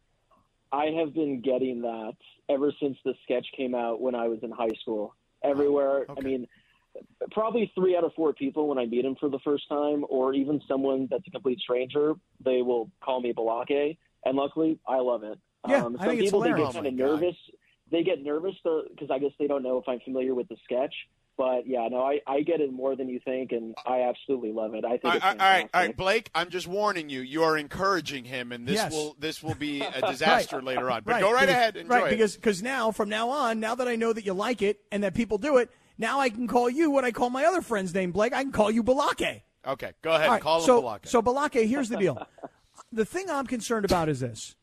I have been getting that ever since the sketch came out when I was in high school. Everywhere. Okay. I mean, probably 3 out of 4 people when I meet them for the first time, or even someone that's a complete stranger, they will call me Balake. And luckily, I love it. Yeah, some I think people, it's hilarious. they get kind of nervous. They get nervous because I guess they don't know if I'm familiar with the sketch. But, yeah, no, I get it more than you think, and I absolutely love it. I think it's fantastic. All right, Blake, I'm just warning you. You are encouraging him, and this will be a disaster later on. But go right ahead. Enjoy it. Because from now on, now that I know that you like it and that people do it, now I can call you what I call my other friend's name, Blake. I can call you Balake. Okay, go ahead. Right, call him Balake. So, Balake, here's the deal. The thing I'm concerned about is this.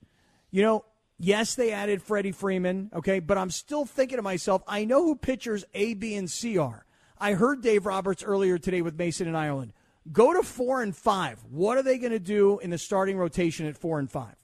Yes, they added Freddie Freeman, okay, but I'm still thinking to myself, I know who pitchers A, B, and C are. I heard Dave Roberts earlier today with Mason and Ireland. Go to 4 and 5. What are they going to do in the starting rotation at 4 and 5?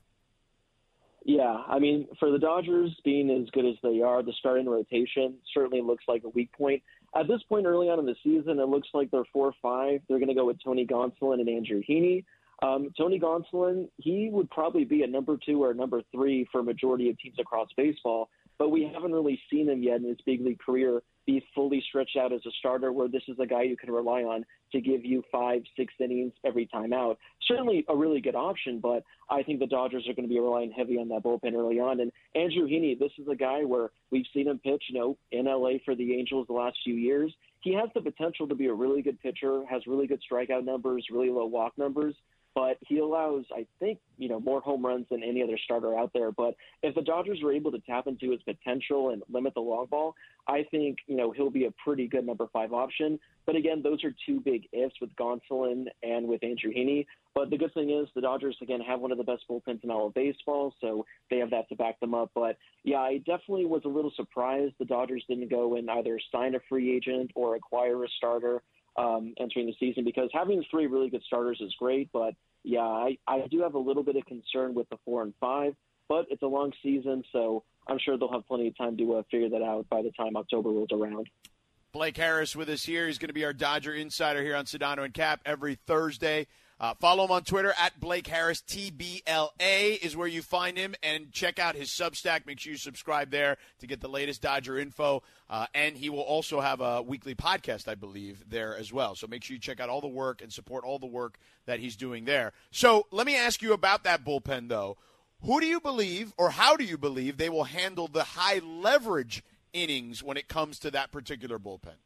Yeah, I mean, for the Dodgers being as good as they are, the starting rotation certainly looks like a weak point. At this point early on in the season, it looks like they're 4-5. They're going to go with Tony Gonsolin and Andrew Heaney. Tony Gonsolin, he would probably be a number 2 or number 3 for a majority of teams across baseball, but we haven't really seen him yet in his big league career be fully stretched out as a starter, where this is a guy you can rely on to give you 5-6 innings every time out. Certainly a really good option, but I think the Dodgers are going to be relying heavy on that bullpen early on. And Andrew Heaney, this is a guy where we've seen him pitch, in LA for the Angels the last few years. he has the potential to be a really good pitcher, has really good strikeout numbers, really low walk numbers, but he allows, I think, more home runs than any other starter out there. But if the Dodgers are able to tap into his potential and limit the long ball, I think, he'll be a pretty good number 5 option. But again, those are two big ifs with Gonsolin and with Andrew Heaney. But the good thing is the Dodgers, again, have one of the best bullpens in all of baseball, so they have that to back them up. But, yeah, I definitely was a little surprised the Dodgers didn't go and either sign a free agent or acquire a starter entering the season, because having 3 really good starters is great. But, yeah, I do have a little bit of concern with the 4 and 5, but it's a long season, so I'm sure they'll have plenty of time to figure that out by the time October rolls around. Blake Harris with us here. He's going to be our Dodger insider here on Sedano and Cap every Thursday. Follow him on Twitter at Blake Harris. TBLA is where you find him, and check out his Substack. Make sure you subscribe there to get the latest Dodger info. And he will also have a weekly podcast, I believe, there as well. So make sure you check out all the work and support all the work that he's doing there. So let me ask you about that bullpen, though. Who do you believe, or how do you believe, they will handle the high leverage innings when it comes to that particular bullpen?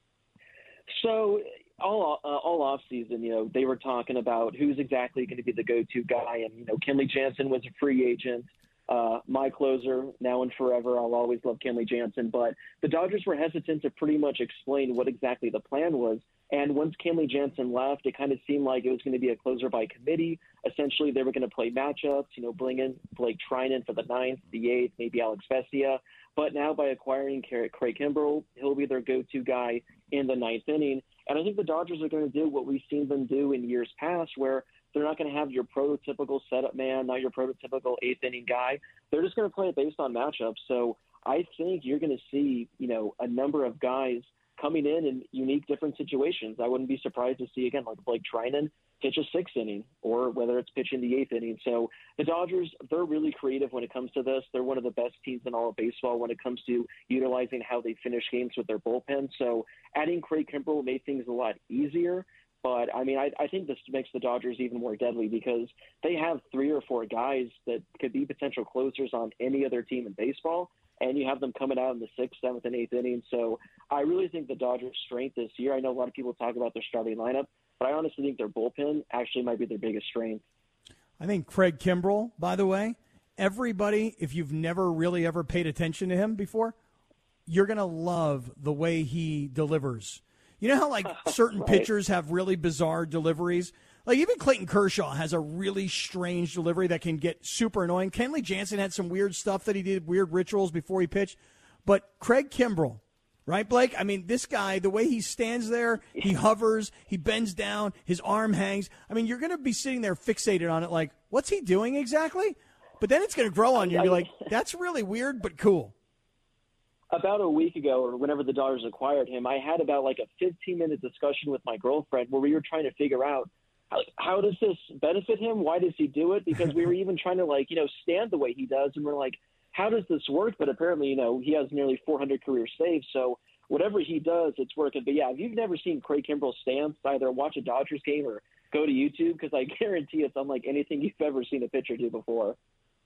So all off season, they were talking about who's exactly going to be the go-to guy, and Kenley Jansen was a free agent. My closer now and forever. I'll always love Kenley Jansen, but the Dodgers were hesitant to pretty much explain what exactly the plan was. And once Kenley Jansen left, it kind of seemed like it was going to be a closer by committee. Essentially, they were going to play matchups, bring in Blake Trinan for the 9th, the 8th, maybe Alex Vesia. But now by acquiring Craig Kimbrell, he'll be their go-to guy in the 9th inning. And I think the Dodgers are going to do what we've seen them do in years past, where they're not going to have your prototypical setup man, not your prototypical 8th inning guy. They're just going to play it based on matchups. So I think you're going to see, a number of guys coming in unique, different situations. I wouldn't be surprised to see, again, like Blake Trinan pitch a 6th inning, or whether it's pitching the 8th inning. So the Dodgers, they're really creative when it comes to this. They're one of the best teams in all of baseball when it comes to utilizing how they finish games with their bullpen. So adding Craig Kimbrell made things a lot easier. But, I think this makes the Dodgers even more deadly, because they have 3 or 4 guys that could be potential closers on any other team in baseball, and you have them coming out in the 6th, 7th, and 8th innings. So I really think the Dodgers' strength this year, I know a lot of people talk about their starting lineup, but I honestly think their bullpen actually might be their biggest strength. I think Craig Kimbrell, by the way, everybody, if you've never really ever paid attention to him before, you're going to love the way he delivers. You know how, certain pitchers have really bizarre deliveries? Like, even Clayton Kershaw has a really strange delivery that can get super annoying. Kenley Jansen had some weird stuff that he did, weird rituals before he pitched. But Craig Kimbrell, right, Blake? This guy, the way he stands there, he hovers, he bends down, his arm hangs. You're going to be sitting there fixated on it like, what's he doing exactly? But then it's going to grow on you, and you're like, that's really weird but cool. About a week ago, or whenever the Dodgers acquired him, I had about a 15-minute discussion with my girlfriend where we were trying to figure out, how does this benefit him? Why does he do it? Because we were even trying to, stand the way he does. And we're like, how does this work? But apparently, he has nearly 400 career saves. So whatever he does, it's working. But, yeah, if you've never seen Craig Kimbrell's stance, either watch a Dodgers game or go to YouTube, because I guarantee it's unlike anything you've ever seen a pitcher do before.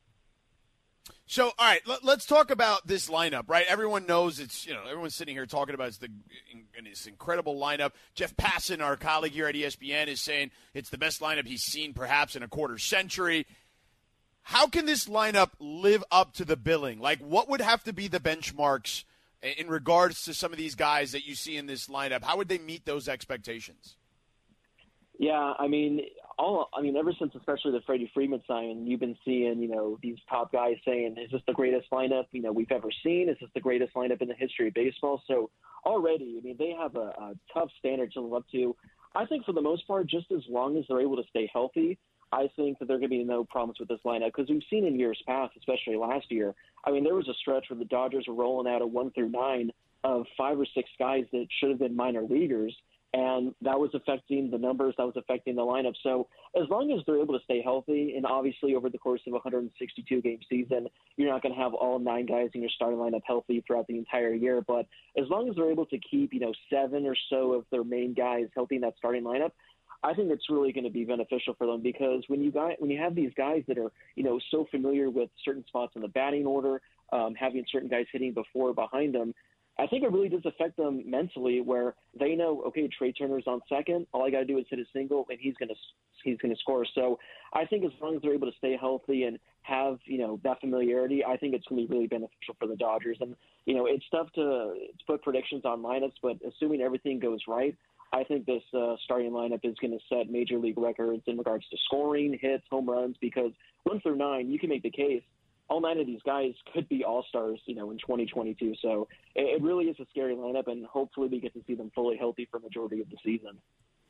So, all right, let's talk about this lineup, right? Everyone knows it's, everyone's sitting here talking about this incredible lineup. Jeff Passan, our colleague here at ESPN, is saying it's the best lineup he's seen perhaps in a quarter century. How can this lineup live up to the billing? Like, what would have to be the benchmarks in regards to some of these guys that you see in this lineup? How would they meet those expectations? Yeah, ever since especially the Freddie Freeman signing, you've been seeing, these top guys saying, is this the greatest lineup, we've ever seen? Is this the greatest lineup in the history of baseball? So already, they have a tough standard to live up to. I think for the most part, just as long as they're able to stay healthy, I think that there are going to be no problems with this lineup, because we've seen in years past, especially last year, there was a stretch where the Dodgers were rolling out a 1 through 9 of 5 or 6 guys that should have been minor leaguers. And that was affecting the numbers, that was affecting the lineup. So as long as they're able to stay healthy, and obviously over the course of a 162-game season, you're not going to have all 9 guys in your starting lineup healthy throughout the entire year. But as long as they're able to keep, 7 or so of their main guys healthy in that starting lineup, I think it's really going to be beneficial for them, because when you have these guys that are, so familiar with certain spots in the batting order, having certain guys hitting before or behind them, I think it really does affect them mentally, where they know, okay, Trey Turner's on second. All I got to do is hit a single, and he's going to score. So I think as long as they're able to stay healthy and have, that familiarity, I think it's going to be really beneficial for the Dodgers. And, it's tough to put predictions on lineups, but assuming everything goes right, I think this starting lineup is going to set major league records in regards to scoring, hits, home runs, because 1 through 9, you can make the case all 9 of these guys could be all-stars, in 2022. So it really is a scary lineup, and hopefully we get to see them fully healthy for the majority of the season.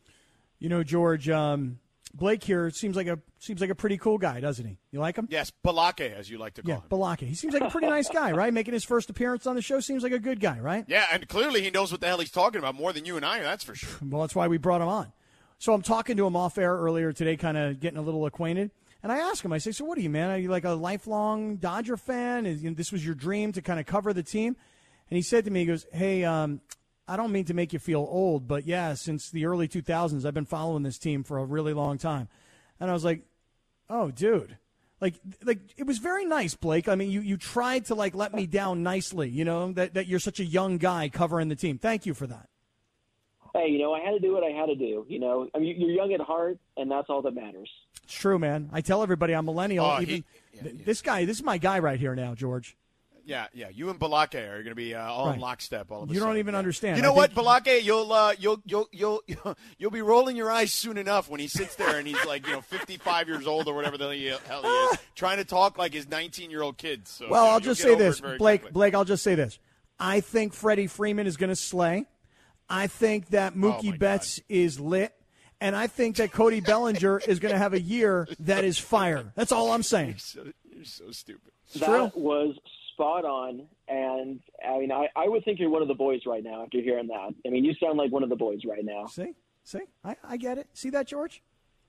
George, Blake here seems like a pretty cool guy, doesn't he? You like him? Yes, Balake, as you like to call him. Yeah, Balake. He seems like a pretty nice guy, right? Making his first appearance on the show seems like a good guy, right? Yeah, and clearly he knows what the hell he's talking about more than you and I, that's for sure. Well, that's why we brought him on. So I'm talking to him off air earlier today, kind of getting a little acquainted. And I asked him, I say, so what are you, man? Are you like a lifelong Dodger fan? This was your dream to kind of cover the team? And he said to me, he goes, hey, I don't mean to make you feel old, but yeah, since the early 2000s, I've been following this team for a really long time. And I was like, oh, dude. Like it was very nice, Blake. I mean, you tried to let me down nicely, that you're such a young guy covering the team. Thank you for that. Hey, I had to do what I had to do. I mean, you're young at heart, and that's all that matters. It's true, man. I tell everybody I'm millennial. This is my guy right here now, George. Yeah. You and Balake are going to be all in lockstep. All of a you sudden. Don't even understand. You know what, Balake? You'll be rolling your eyes soon enough when he sits there and he's 55 years old or whatever the hell he is, trying to talk like his 19-year-old kid. So, well, I'll just say this, Blake. I'll just say this. I think Freddie Freeman is going to slay. I think that Mookie Betts is lit. And I think that Cody Bellinger is going to have a year that is fire. That's all I'm saying. You're so stupid. That was spot on. And, I mean, I would think you're one of the boys right now after hearing that. I mean, you sound like one of the boys right now. See? I get it. See that, George?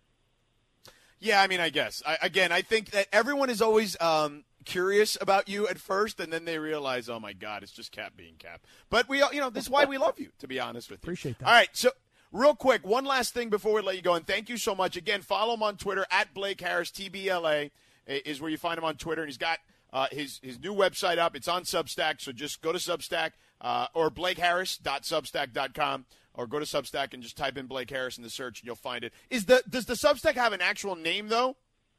Yeah, I mean, I guess. I think that everyone is always curious about you at first, and then they realize, oh, my God, it's just Cap being Cap. But, this is why we love you, to be honest with you. Appreciate that. All right, so real quick, one last thing before we let you go, and thank you so much. Again, follow him on Twitter, at Blake Harris, TBLA, is where you find him on Twitter, and he's got his new website up. It's on Substack, so just go to Substack or blakeharris.substack.com, or go to Substack and just type in Blake Harris in the search, and you'll find it. Does the Substack have an actual name, though?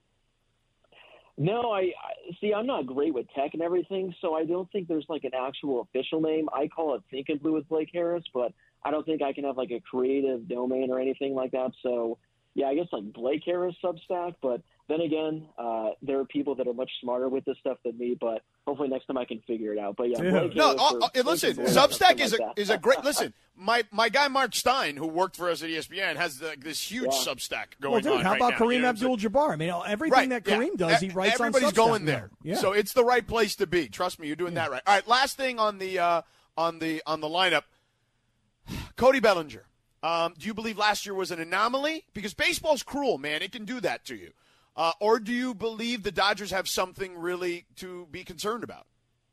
No, I see. I'm not great with tech and everything, so I don't think there's an actual official name. I call it Think and Blue with Blake Harris, but I don't think I can have a creative domain or anything like that. So, yeah, I guess Blake Harris Substack. But then again, there are people that are much smarter with this stuff than me. But hopefully next time I can figure it out. But yeah, Blake listen, Substack is a great. Listen, my guy Mark Stein, who worked for us at ESPN, has this huge Substack going on. How about Kareem Abdul-Jabbar? I mean, everything that Kareem does, he writes on Substack. Everybody's going there, yeah. So it's the right place to be. Trust me, you're doing that right. All right, last thing on the lineup. Cody Bellinger. Do you believe last year was an anomaly? Because baseball's cruel, man. It can do that to you. Or do you believe the Dodgers have something really to be concerned about?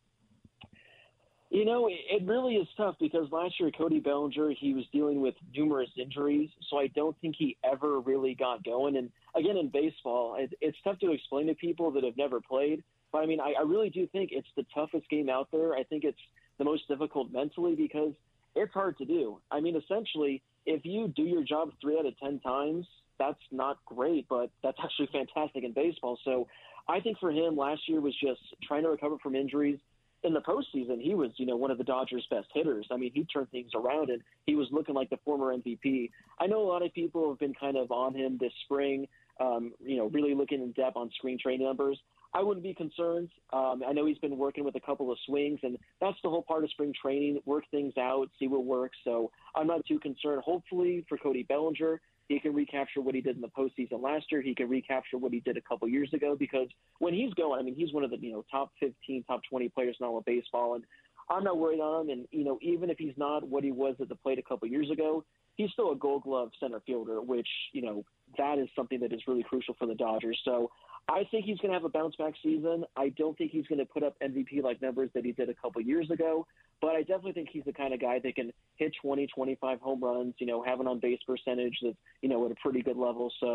It really is tough because last year Cody Bellinger, he was dealing with numerous injuries, so I don't think he ever really got going. And again, in baseball, it's tough to explain to people that have never played. But, I mean, I really do think it's the toughest game out there. I think it's the most difficult mentally because it's hard to do. I mean, essentially, if you do your job 3 out of 10 times, that's not great, but that's actually fantastic in baseball. So I think for him, last year was just trying to recover from injuries. In the postseason, he was, one of the Dodgers' best hitters. I mean, he turned things around, and he was looking like the former MVP. I know a lot of people have been kind of on him this spring, really looking in depth on screen training numbers. I wouldn't be concerned. I know he's been working with a couple of swings, and that's the whole part of spring training, work things out, see what works. So I'm not too concerned. Hopefully for Cody Bellinger, he can recapture what he did in the postseason last year. He can recapture what he did a couple years ago because when he's going, I mean, he's one of the top 15, top 20 players in all of baseball, and I'm not worried on him. And, even if he's not what he was at the plate a couple years ago, he's still a Gold Glove center fielder, which, that is something that is really crucial for the Dodgers. So I think he's going to have a bounce-back season. I don't think he's going to put up MVP-like numbers that he did a couple years ago, but I definitely think he's the kind of guy that can hit 20, 25 home runs, have an on-base percentage that's, at a pretty good level. So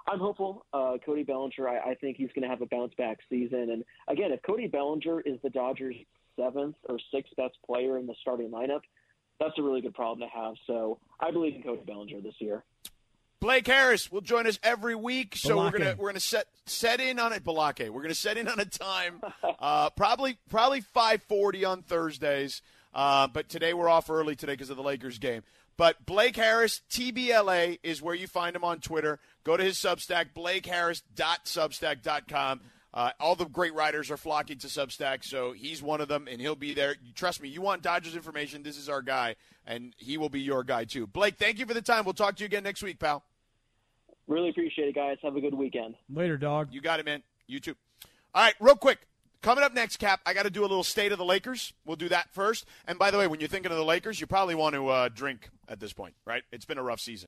I'm hopeful. Cody Bellinger, I think he's going to have a bounce-back season. And, again, if Cody Bellinger is the Dodgers' 7th or 6th best player in the starting lineup, that's a really good problem to have. So I believe in Cody Bellinger this year. Blake Harris will join us every week, so we're gonna set in on it. Balake, we're gonna set in on a time, probably 5:40 on Thursdays. But today we're off early today because of the Lakers game. But Blake Harris, TBLA, is where you find him on Twitter. Go to his Substack, blakeharris.substack.com. All the great writers are flocking to Substack, so he's one of them, and he'll be there. Trust me, you want Dodgers information, this is our guy, and he will be your guy too. Blake, thank you for the time. We'll talk to you again next week, pal. Really appreciate it, guys. Have a good weekend. Later, dog. You got it, man. You too. All right, real quick. Coming up next, Cap, I got to do a little state of the Lakers. We'll do that first. And by the way, when you're thinking of the Lakers, you probably want to drink at this point, right? It's been a rough season.